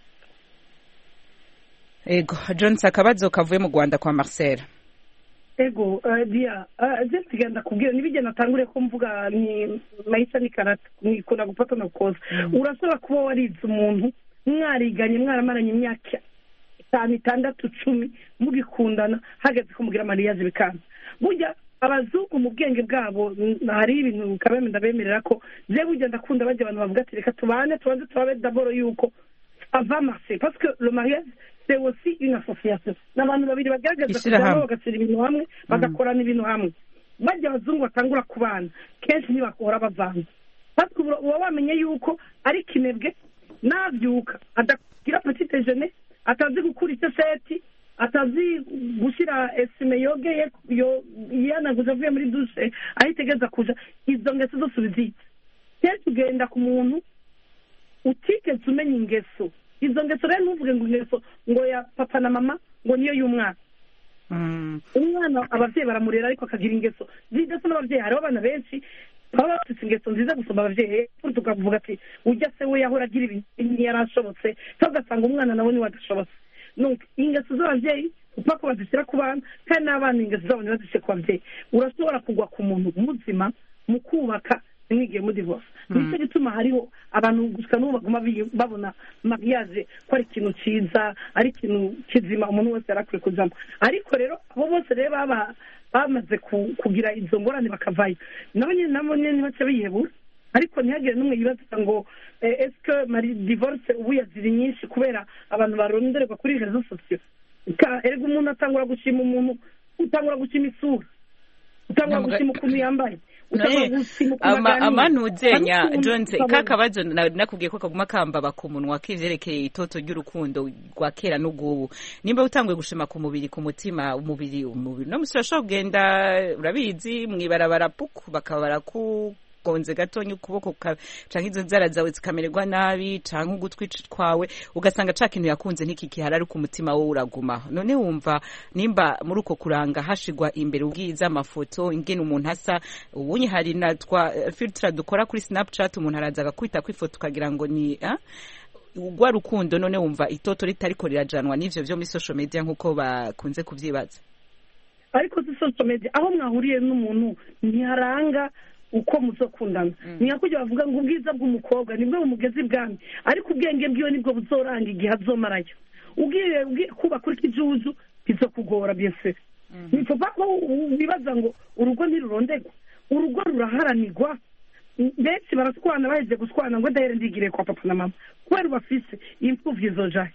Ego Johnson akabazo kavuye mu Rwanda kwa Marcel. Ego dia just genda kubwira nibije natangure ko mvuga ni maisha ni karata ni kuna gupata na koza urasaba kuba warize umuntu mwariganye mwaramaranye imyaka 5 6 10 mugikundana hageze ko mugira mariage bikana burya abazungu mu bwenge bwabo hari ibintu kabeme ndabemerera ko je burya ndakunda baje abantu bavuga ati reka tubane tubanze tubabe d'abord yuko avant marcher parce que le mariage c'est aussi une association n'abantu babiri bagaragaza kujya bagasira ibintu hamwe bagakorana ibintu hamwe bajya abazungu batangura kubana kenshi ntibakora bavanze parce que uba wamenye yuko ari kinebwe nabyuka adagira petit déjeuner atazi gukura icyo seti atazi gushyira esime yogeye yanaguze avuye muri douche ahitegeza kuja izo ngese zose ubizitse kenshi ugenda ku muntu utigeze umenya ingeso. Izo ngeso rero ntuvuge ngo ingeso ngo ya papa na mama ngo niyo y'umwana. Umwana ababyeyi baramurera ariko akagira ingeso zidasa n'ababyeyi. Hariho abana benshi baba bafite ingeso nziza gusoma ababyeyi, tukavuga ati ujya se we yahora agira ibintu ntiyarashobotse, cyangwa ugasanga umwana nawe niwe adashobotse. Ingeso z'ababyeyi upfa ko bazishyira ku bana, kandi n'abana ingeso zabo ntibazishyire ku babyeyi. Urashobora kugwa ku muntu muzima mu kubaka ntimwigire muri divorce. Nicyo gituma hariho abantu gusa n'ubu baguma babona mariage ko ari ikintu cyiza, ari ikintu kizima umuntu wese yarakwiye kujyamo. Ariko rero abo bose rero bamaze kugira izo ngorane bakavayo, nabo nyine ntibacye biyebura. Ariko ntihagire n'umwe yibaza ngo eske mari divorce ubu yaziri nyinshi kubera abantu baronderwa kuri rezo sosiyo. Erega umuntu atangura gushima umuntu, utangura gushima isura, utangura gushima ukuntu yambaye, amanuzenya Jones kakabazo nakubwiye ko kaguma kambaba ku munwa kivyerekeye itoto ry'urukundo rwa kera n'ugubu. Nimba utangwe gushima ku mubiri, ku mutima, umubiri no musirasho kugenda urabizi mwibarabara puku bakabara ku gonze gatonya ukuboko canke izo nzara zawe zikamererwa nabi canke ugutwi twawe ugasanga ca kintu yakunze ntikikihara ari ku mutima wowe uraguma. None wumva nimba muri uko kuranga hashigwa imbere ubwiza amafoto ingene umuntu asa, ubunye hari na twa filtre dukora kuri Snapchat umuntu araza agakwita kwifoto ukagira ngo ni ugwa rukundo. None wumva itoto ritariko rirajanwa n'ivyo vyo muri social media nkuko bakunze kuvyibaza. Ariko si social media aho mwahuriye n'umuntu ntiharanga uko muzokundana. Niyo kujya bavuga ngo ubwiza bw'umukobwa nibwo bumugeze ibwami, ariko ubwenge bwiwe nibwo buzoranga igihe azomarayo. Ugiye kuba kuri kijuju bizokugora byese. Nifuza ko bibaza ngo urugo ntirurondegwa, urugo ruraharanirwa. Benshi baratwana baheze guswana ngo ndahere ndigire kwa papa na mama kubera bafise impfuvyi zojahe.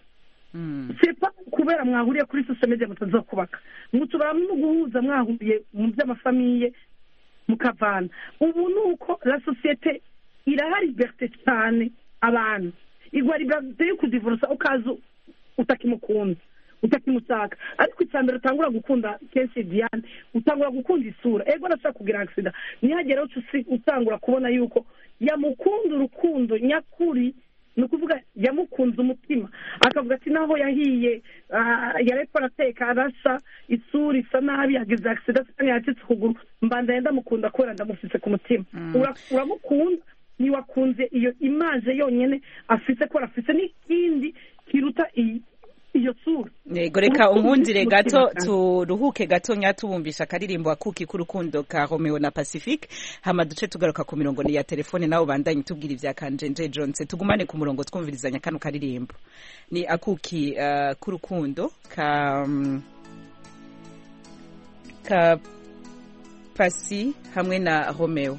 Sepa kubera mwahuriye kuri social media mutazokubaka, mutubara no guhuza mwahuriye mu by'amafamiye mukavana. Ubu nuko la societe irahari liberté cyane abantu igwa liberté yo kudivorsa ukazo utakimukunda utakimusaka. Ariko icyambere utangura gukunda kenshi Diane utangura gukunda isura. Ego arashaka kugira accident nihagera utangura kubona yuko yamukunda urukundo nyakuri, nukuvuga yamukunze umutima akavuga ati naho yahiye yareko arateka arasha isura isa nabi yagize accident yacitse kuguru mbanda yenda mukunda kubera ndamufise ku mutima. Uramukunda niwakunze iyo image yonyene afise ko afise n'ikindi kiruta iyo sura. Yego reka unkundire gato turuhuke gato nyatubumbisha karirimbo akuki k'urukundo ka Romeo na Pacifique, hama duce tugaruka ku mirongo ya telefone nawo bandanye tubwira ivya Kanjenje Jones. Tugumane ku murongo twumvirizanya kano karirimbo ni akuki k'urukundo ka Pasi hamwe na Romeo.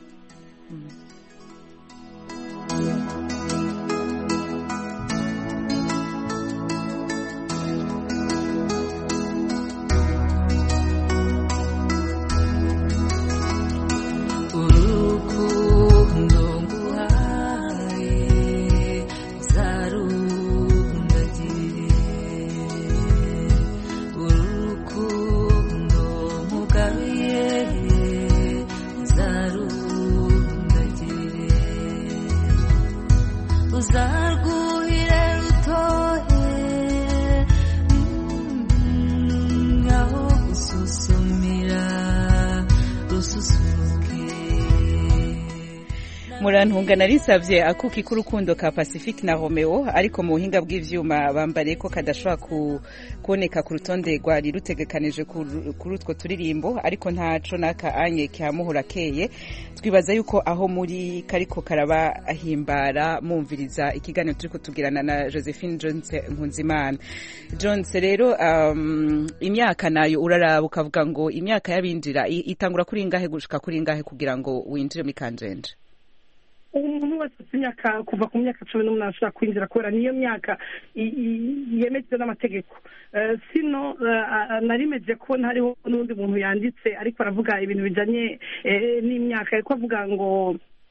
Murantunga narisavye akuki k'urukundo ka Pacifique na Romeo, ariko mu buhinga bw'ivyuma bambariye ko kadashobora kuboneka ku rutonde rwari rutegekanije kuri utwo turirimbo, ariko ntaco naka anye cyamuhora keye. Twibaza yuko aho muri kariko karabahimbara mumviriza ikiganiro turiko tugirana na Josephine Jones Nkunzimana. Jones rero imyaka nayo uraraba ukavuga ngo imyaka y'abinjira itangura kuri ingahe gushika kuri ingahe kugira ngo winjire mu Kanjenje? Umuntu wese imyaka kuva ku myaka 18 ashaka kwinjira kubera niyo myaka yemejwe n'amategeko. Sino narimeje ko hariho n'undi muntu yanditse ariko aravuga ibintu bijanye n'imyaka, ariko avuga ngo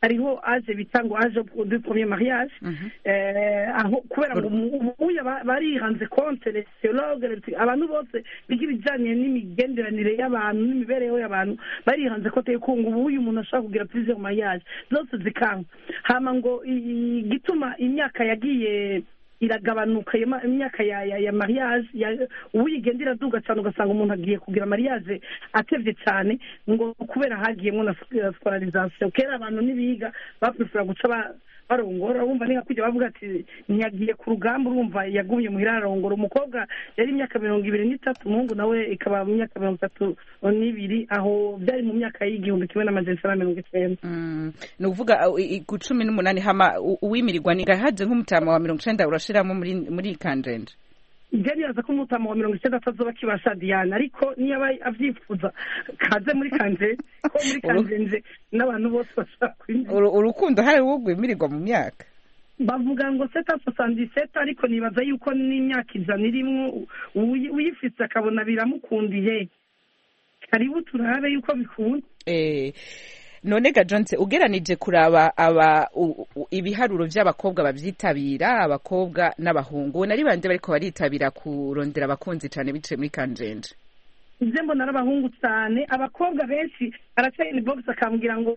hariho age bita ngo age du premier mariage aho kubera ngo ubu barihanze konte les sociologues abantu bose bigira ibijyanye n'imigenderanire y'abantu n'imibereho y'abantu barihanze konte yuko ngo ubu uyu muntu ashobora kugira plusieurs mariage zose zikanga hama ngo igituma imyaka yagiye iragabanuka imyaka ya mariage uyigenda iraduga cyane ugasanga umuntu agiye kugira mariage atevye cyane ngo kubera hagiyemo na scolarisation kera abantu nibiga baprefera guca barongora wumva ninga kujya bavuga ati ntiyagiye ku rugamba urumva yagumye muhira arongora umukobwa yari imyaka 23 umuhungu nawe ikaba mu myaka 32 aho byari mu myaka y'igihumbi kimwe n'amajana 1990 no uvuga ku 18 hama uwimirirwa ni gahaje nk'umutama wa 90 urashiramo muri kanjenje Gari aza kumutama wa 90 atazoba kibasha Diana ariko niyo avyifuza kaze muri kanje ko muri kanjenje n'abantu bose bashaka urukundo hari wugwimirirwa mu myaka bavuga ngo 777 ariko nibaza yuko n'imyaka ijana irimwo uyifitse akabona biramukundiye karibu turabe yuko bikunda none ga Johnson ugeranije kuraba ibiharuro by'abakobwa bavyitabira abakobwa n'abahungu nari bande bariko baritabira kurondera abakunzi cyane bice muri kanjenje nze mbona n'abahungu cyane abakobwa benshi aracaye inbox akambwira ngo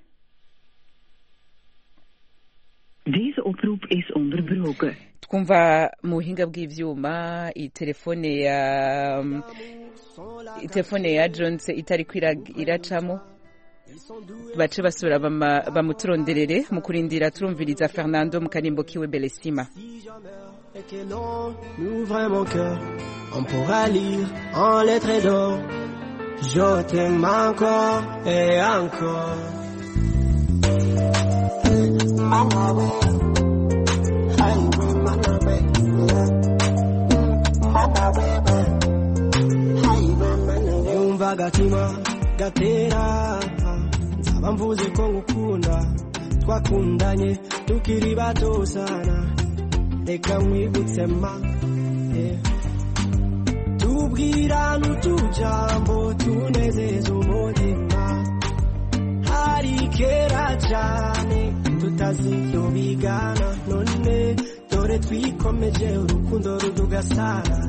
Deze oproep is onderbroken. Twumva mu buhinga bw'ivyuma telefone ya Johnson itari kwiracamo bace basura bamuturonderere mu kurindira turumviriza Fernando mu karimbo kiwe Bellissima M'ouvre mon cœur, on pourra lire en lettres d'or. Je t'aime encore et encore. Yumva gatima gatera nzaba mvuze ko ngukunda twakundanye tukiri bato sana reka mwibutse ma tubwira n'utujambo tunezeza umutima hari kera cyane tutazivyo bigana none dore twikomeje urukundo rudugasana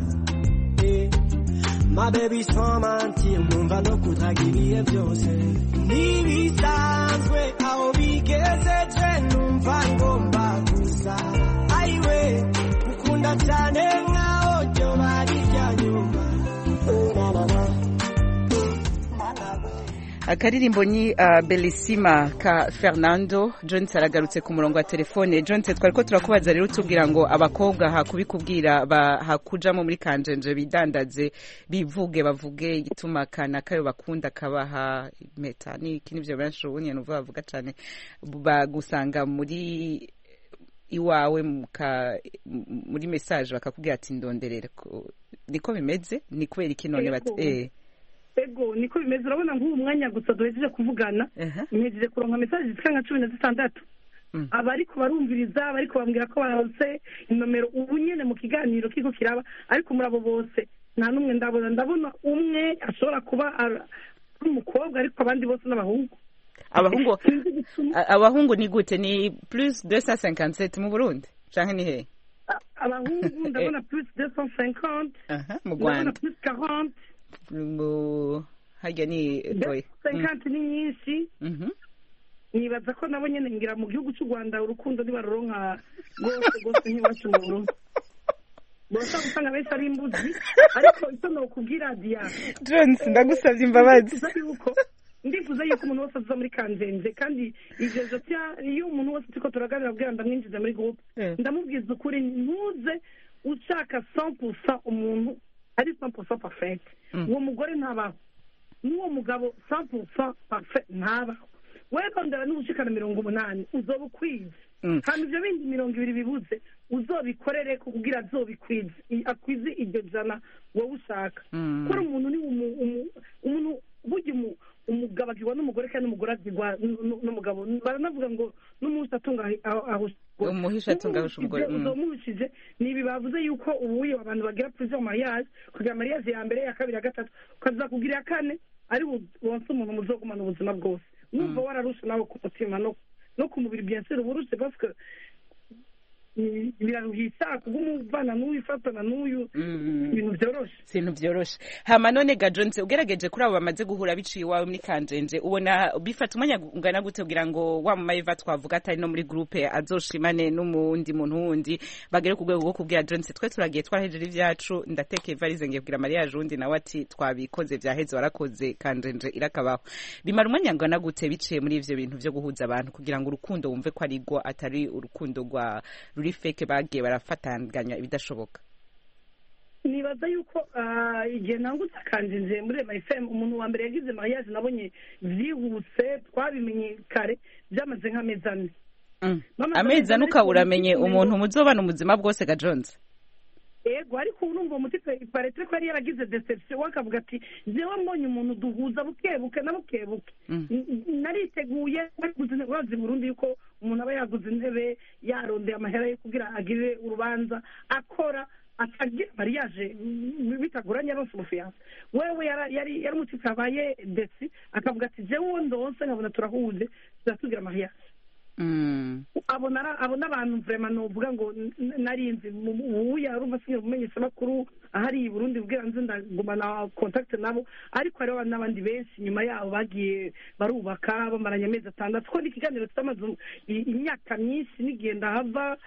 My baby sans mentir numva no kudragiriye byose nibisanzwe aho bigezeje numva ngomba gusa aiwe ukunda cyane nkaho byo bari ryanyuma akaririmbo ni Bellissima ka Fernando Johnson aragarutse ku murongo wa telefone Johnson twariko turakubaza rero tubwira ngo abakobwa hakubikubwira hakujamo muri kanjenje bidandaze bivuge bavuge igituma kana kayo bakunda kabaha meta ni kintu byo benshi ubunye no bavuga cyane bagusanga muri iwawe muri message bakakubwira ati ndonderere niko bimeze ni kubera ikinone bati ego niko bimeze urabona nk'ubu mwanya gusa duhejeje kuvugana mpejeje kuronka message zifika nka 16 abariko barumviriza bariko bambwira ko baronse inomero ubu nyene mu kiganiro kiko kiraba ariko muri abo bose nta numwe ndabona umwe ashobora kuba ari umukobwa ariko abandi bose n'abahungu abahungu ni gute ni plus 257 mu Burundi canke ni he abahungu ndabona plus 250 mu Rwanda plus 40 hajya ni toy 50 ni nyinshi nibaza ko nabo nyene ngira mu gihugu cy'u Rwanda urukundo nibaroronka gose nk'iwacu mu Burundi bose usanga benshi ari imbuzi ariko icyo nokubwira Dia Jones ndagusabye imbabazi ndifuza yuko umuntu wese aza muri kanjenje kandi ijeje iyo umuntu wese tuko turaganira bwira ndamwinjiza muri groupe ndamubwiza ukuri ntuze ushaka 100% umuntu ari 100% parfait uwo mugore ntabaho n'uwo mugabo 100% parfait ntabaho wewe kondera n'ubushikana 80 uzoba ukwize kandi ibyo bindi 20 bibuze uzobikorere kugira azobikwize akwize iryo jana wowe ushaka kuri umuntu ni umuntu burya umugabo agirwa n'umugore kandi n'umugore agirwa n'umugabo baranavuga ngo n'umunsi atunga aho umuhisha atunga aho umugore uzomuhishije nibi bavuze yuko ubuye abantu bagira plusieurs mariage kugira mariage ya mbere ya kabiri ya gatatu ukaza kugira ya kane ari wonse umuntu muzogumana ubuzima bwose numva wararusha nawe ku mutima no ku mubiri bien sûr uburuse parce que biraruhisa kugumuvana n'uyu ifatana n'uyu ibintu byoroshe ibintu byoroshe hama none ga Jones ugerageje kuri abo bamaze guhura biciye iwawe muri Kanjenje ubona bifata umwanya ungana gute kugira ngo wa Mayeva twavuga atari no muri groupe azoshimane n'umundi muntu wundi bagere ku rwego rwo kubwira Jones twe turagiye twarahejeje ivyacu ndatekeye varize ngiye kugira mariage wundi nawe ati twabikoze vyaheze warakoze Kanjenje irakabaho bimara umwanya ungana gute biciye muri ivyo bintu vyo guhuza abantu kugira ngo urukundo wumve ko ari rwo atari urukundo rwa feke bagiye barafatanganya ibidashoboka nibaza yuko igihe nangutse Kanjenje muri MFM umuntu wa mbere yagize mariage nabonye vyihuse twabimenye kare byamaze nk'amezi ane amezi ane ukaburamenye umuntu muzobana ubuzima bwose ga Jones ego ariko urumva umutipe parete ko yari yaragize deception wakavuga ati jewe mbonye umuntu duhuza bukebuke na bukebuke nariteguye bazi Burundi yuko umuntu aba yaguze intebe yarondeye amahera yo kugira agire urubanza akora atagira mariage bitaguranye bose umufiyanse wewe yari umutipe abaye desi akavuga ati jewe ndonse nkabona turahuje turatugira mariage abona abantu vraiment novuga ngo narinzi uya arumva sinye mumenyesha makuru ahari i Burundi bwira nzi ndagumana contact nabo ariko hariho n'abandi benshi nyuma yabo bagiye barubaka bamaranye amezi 6 ko n'ikiganiro cyamaze imyaka myinshi nigenda hava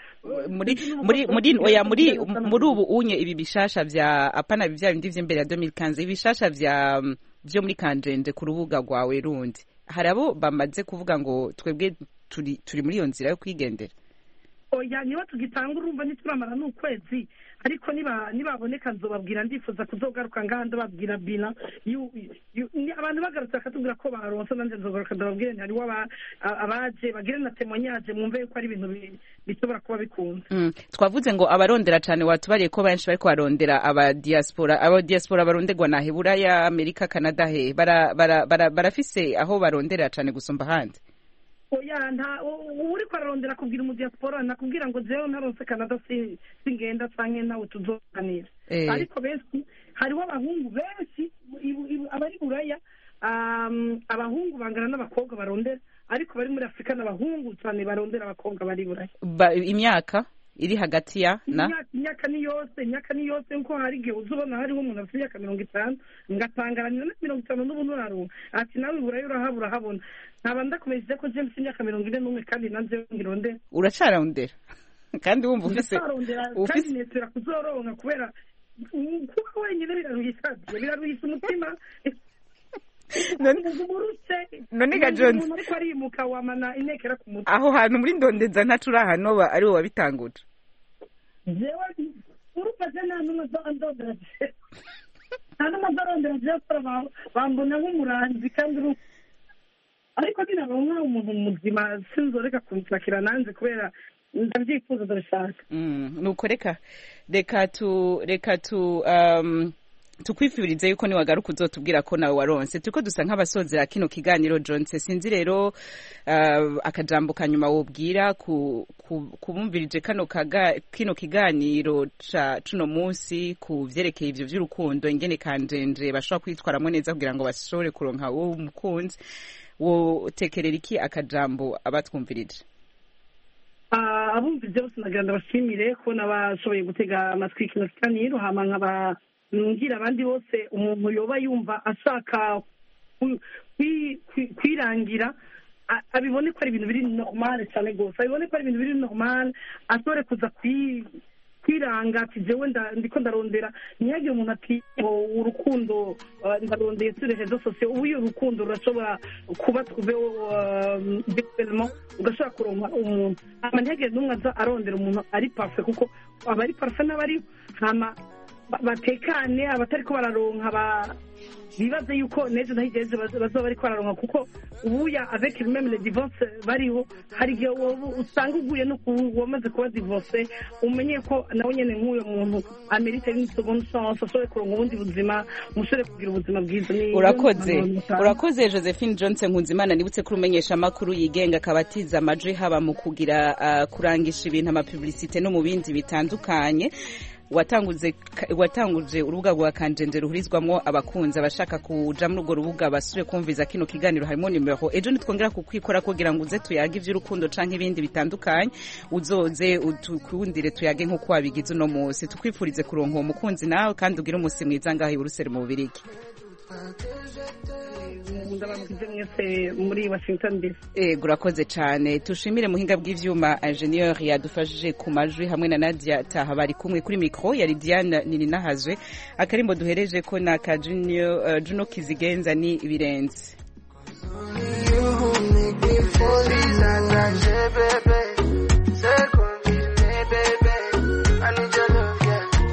muri ubu unye ibi bishasha vya apana bya bindi vy'imbere ya 2015 ibishasha vyo muri Kanjenje ku rubuga rwawe rundi harabo bamaze kuvuga ngo twebwe turi muri iyo nzira yo kwigendera oya niba tugitanga urumva nituramara n'ukwezi ariko nibaboneka nzobabwira ndifuza kuzogaruka ngahanda babwira bina abantu bagarutse bakatubwira ko baronse nanje nzogaruka ndababwire ntari abaje bagire na témoignage mwumve ko ari ibintu bishobora kuba bikunda twavuze ngo abarondera cyane watubariye ko benshi bariko barondera aba diaspora baronderwa na Hebura ya Amerika Canada he barafise aho barondera cyane gusumba handi oya nta uri kwararondera kubwira mu diaspora nakubwira ngo jewe ntaronse Canada singenda canke nawe tuzoganira ariko benshi hariho abahungu benshi abari Buraya abahungu bangana n'abakobwa barondera ariko bari muri Afrika n'abahungu cyane barondera abakobwa bari Buraya imyaka iri hagati ya na imyaka ni yose nko hari igihe uzubona hariho umuntu afite imyaka 50 ngatangaranya na 50 n'ubundi urarunga ati nawe Buraya urahabona nkaba ndakomeje ko James imyaka 41 kandi nanze ngirondera uracarondera kandi wumva ufise kandi netera kuzoronka kubera kuko wenyine biraruhisa umutima none ga Jones aho hantu muri ndondeza ntacura hano ari wo wabitanguje jewe urupaje nta numwe ndondera nta numwe ndondera jewe bambona nk'umuranzi kandi ariko ninaronka umuntu muzima sinzoreka kunshakira nanze kubera ndabyifuza ndabishaka nuko reka tukwifurize yuko niwagaruka uzotubwira ko nawe waronse turiko dusa nk'abasozera kino kiganiro Jones sinzi rero akajambo kanyuma wobwira kubumvirije kino kiganiro ca cuno munsi ku vyerekeye ivyo vy'urukundo ingene Kanjenje bashobora kwitwaramo neza kugira ngo bashobore kuronka uwo mukunzi wotekerera iki akajambo abatwumvirije abumvise bose nagira ndabashimire ko nabashoboye gutega amatwi kino kiganiro hama nkaba ngira abandi bose umuntu yoba yumva ashaka kwirangira abibone ko ari ibintu biri normal cyane gose abibone ko ari ibintu biri normal ashobore kuza kwiranga ati jewe ndiko ndarondera ntiyagire umuntu ati urukundo ndarondeye sur les réseaux sociaux ubu urukundo rurashobora kuba virtuellement ugashobora kuronka umuntu hama ntiyagire n'umwe aza arondera umuntu ari parfait kuko abari parfait n'abari hama batekane abatariko bararonka bibaze yuko nejo nahigeze bazoba bariko bararonka kuko ubuya avec même les divorces bariho hari igihe usanga uguye no wamaze kuba divorce umenye ko nawe nyene nk'uyo muntu amerite une seconde chance ashobore kuronka ubundi buzima mushobore kugira ubuzima bwiza urakoze Josephine Johnson Nkunzimana nibutse ko umenyesha amakuru yigenga akabatiza amajwi haba mu kugira kurangisha ibintu ama publicité no mu bindi bitandukanye watanguje urubuga rwa Kanjenje ruhurizwamwo abakunzi abashaka kuja muri urwo rubuga basubire kumviza kino kiganiro harimo nimero ejo nitwongera kukwikora kugira ngo uze tuyage ivy'urukundo canke ibindi bitandukanye uzoze utukundire tuyage nk'uko wabigize uno munsi tukwifurize kuronka uwo mukunzi nawe kandi ugire umunsi mwiza ngaho i Buruseli mu Bubirigi. ndabamukize mwese muri Washington DC. Urakoze cyane tushimire muhinga bw'ivyuma ingenieur yadufashije ku majwi hamwe na Nadia Taha bari kumwe kuri micro yari Diane Nininahazwe akarimbo duhereje ko na ka Juno Kizigenza ni Birenze.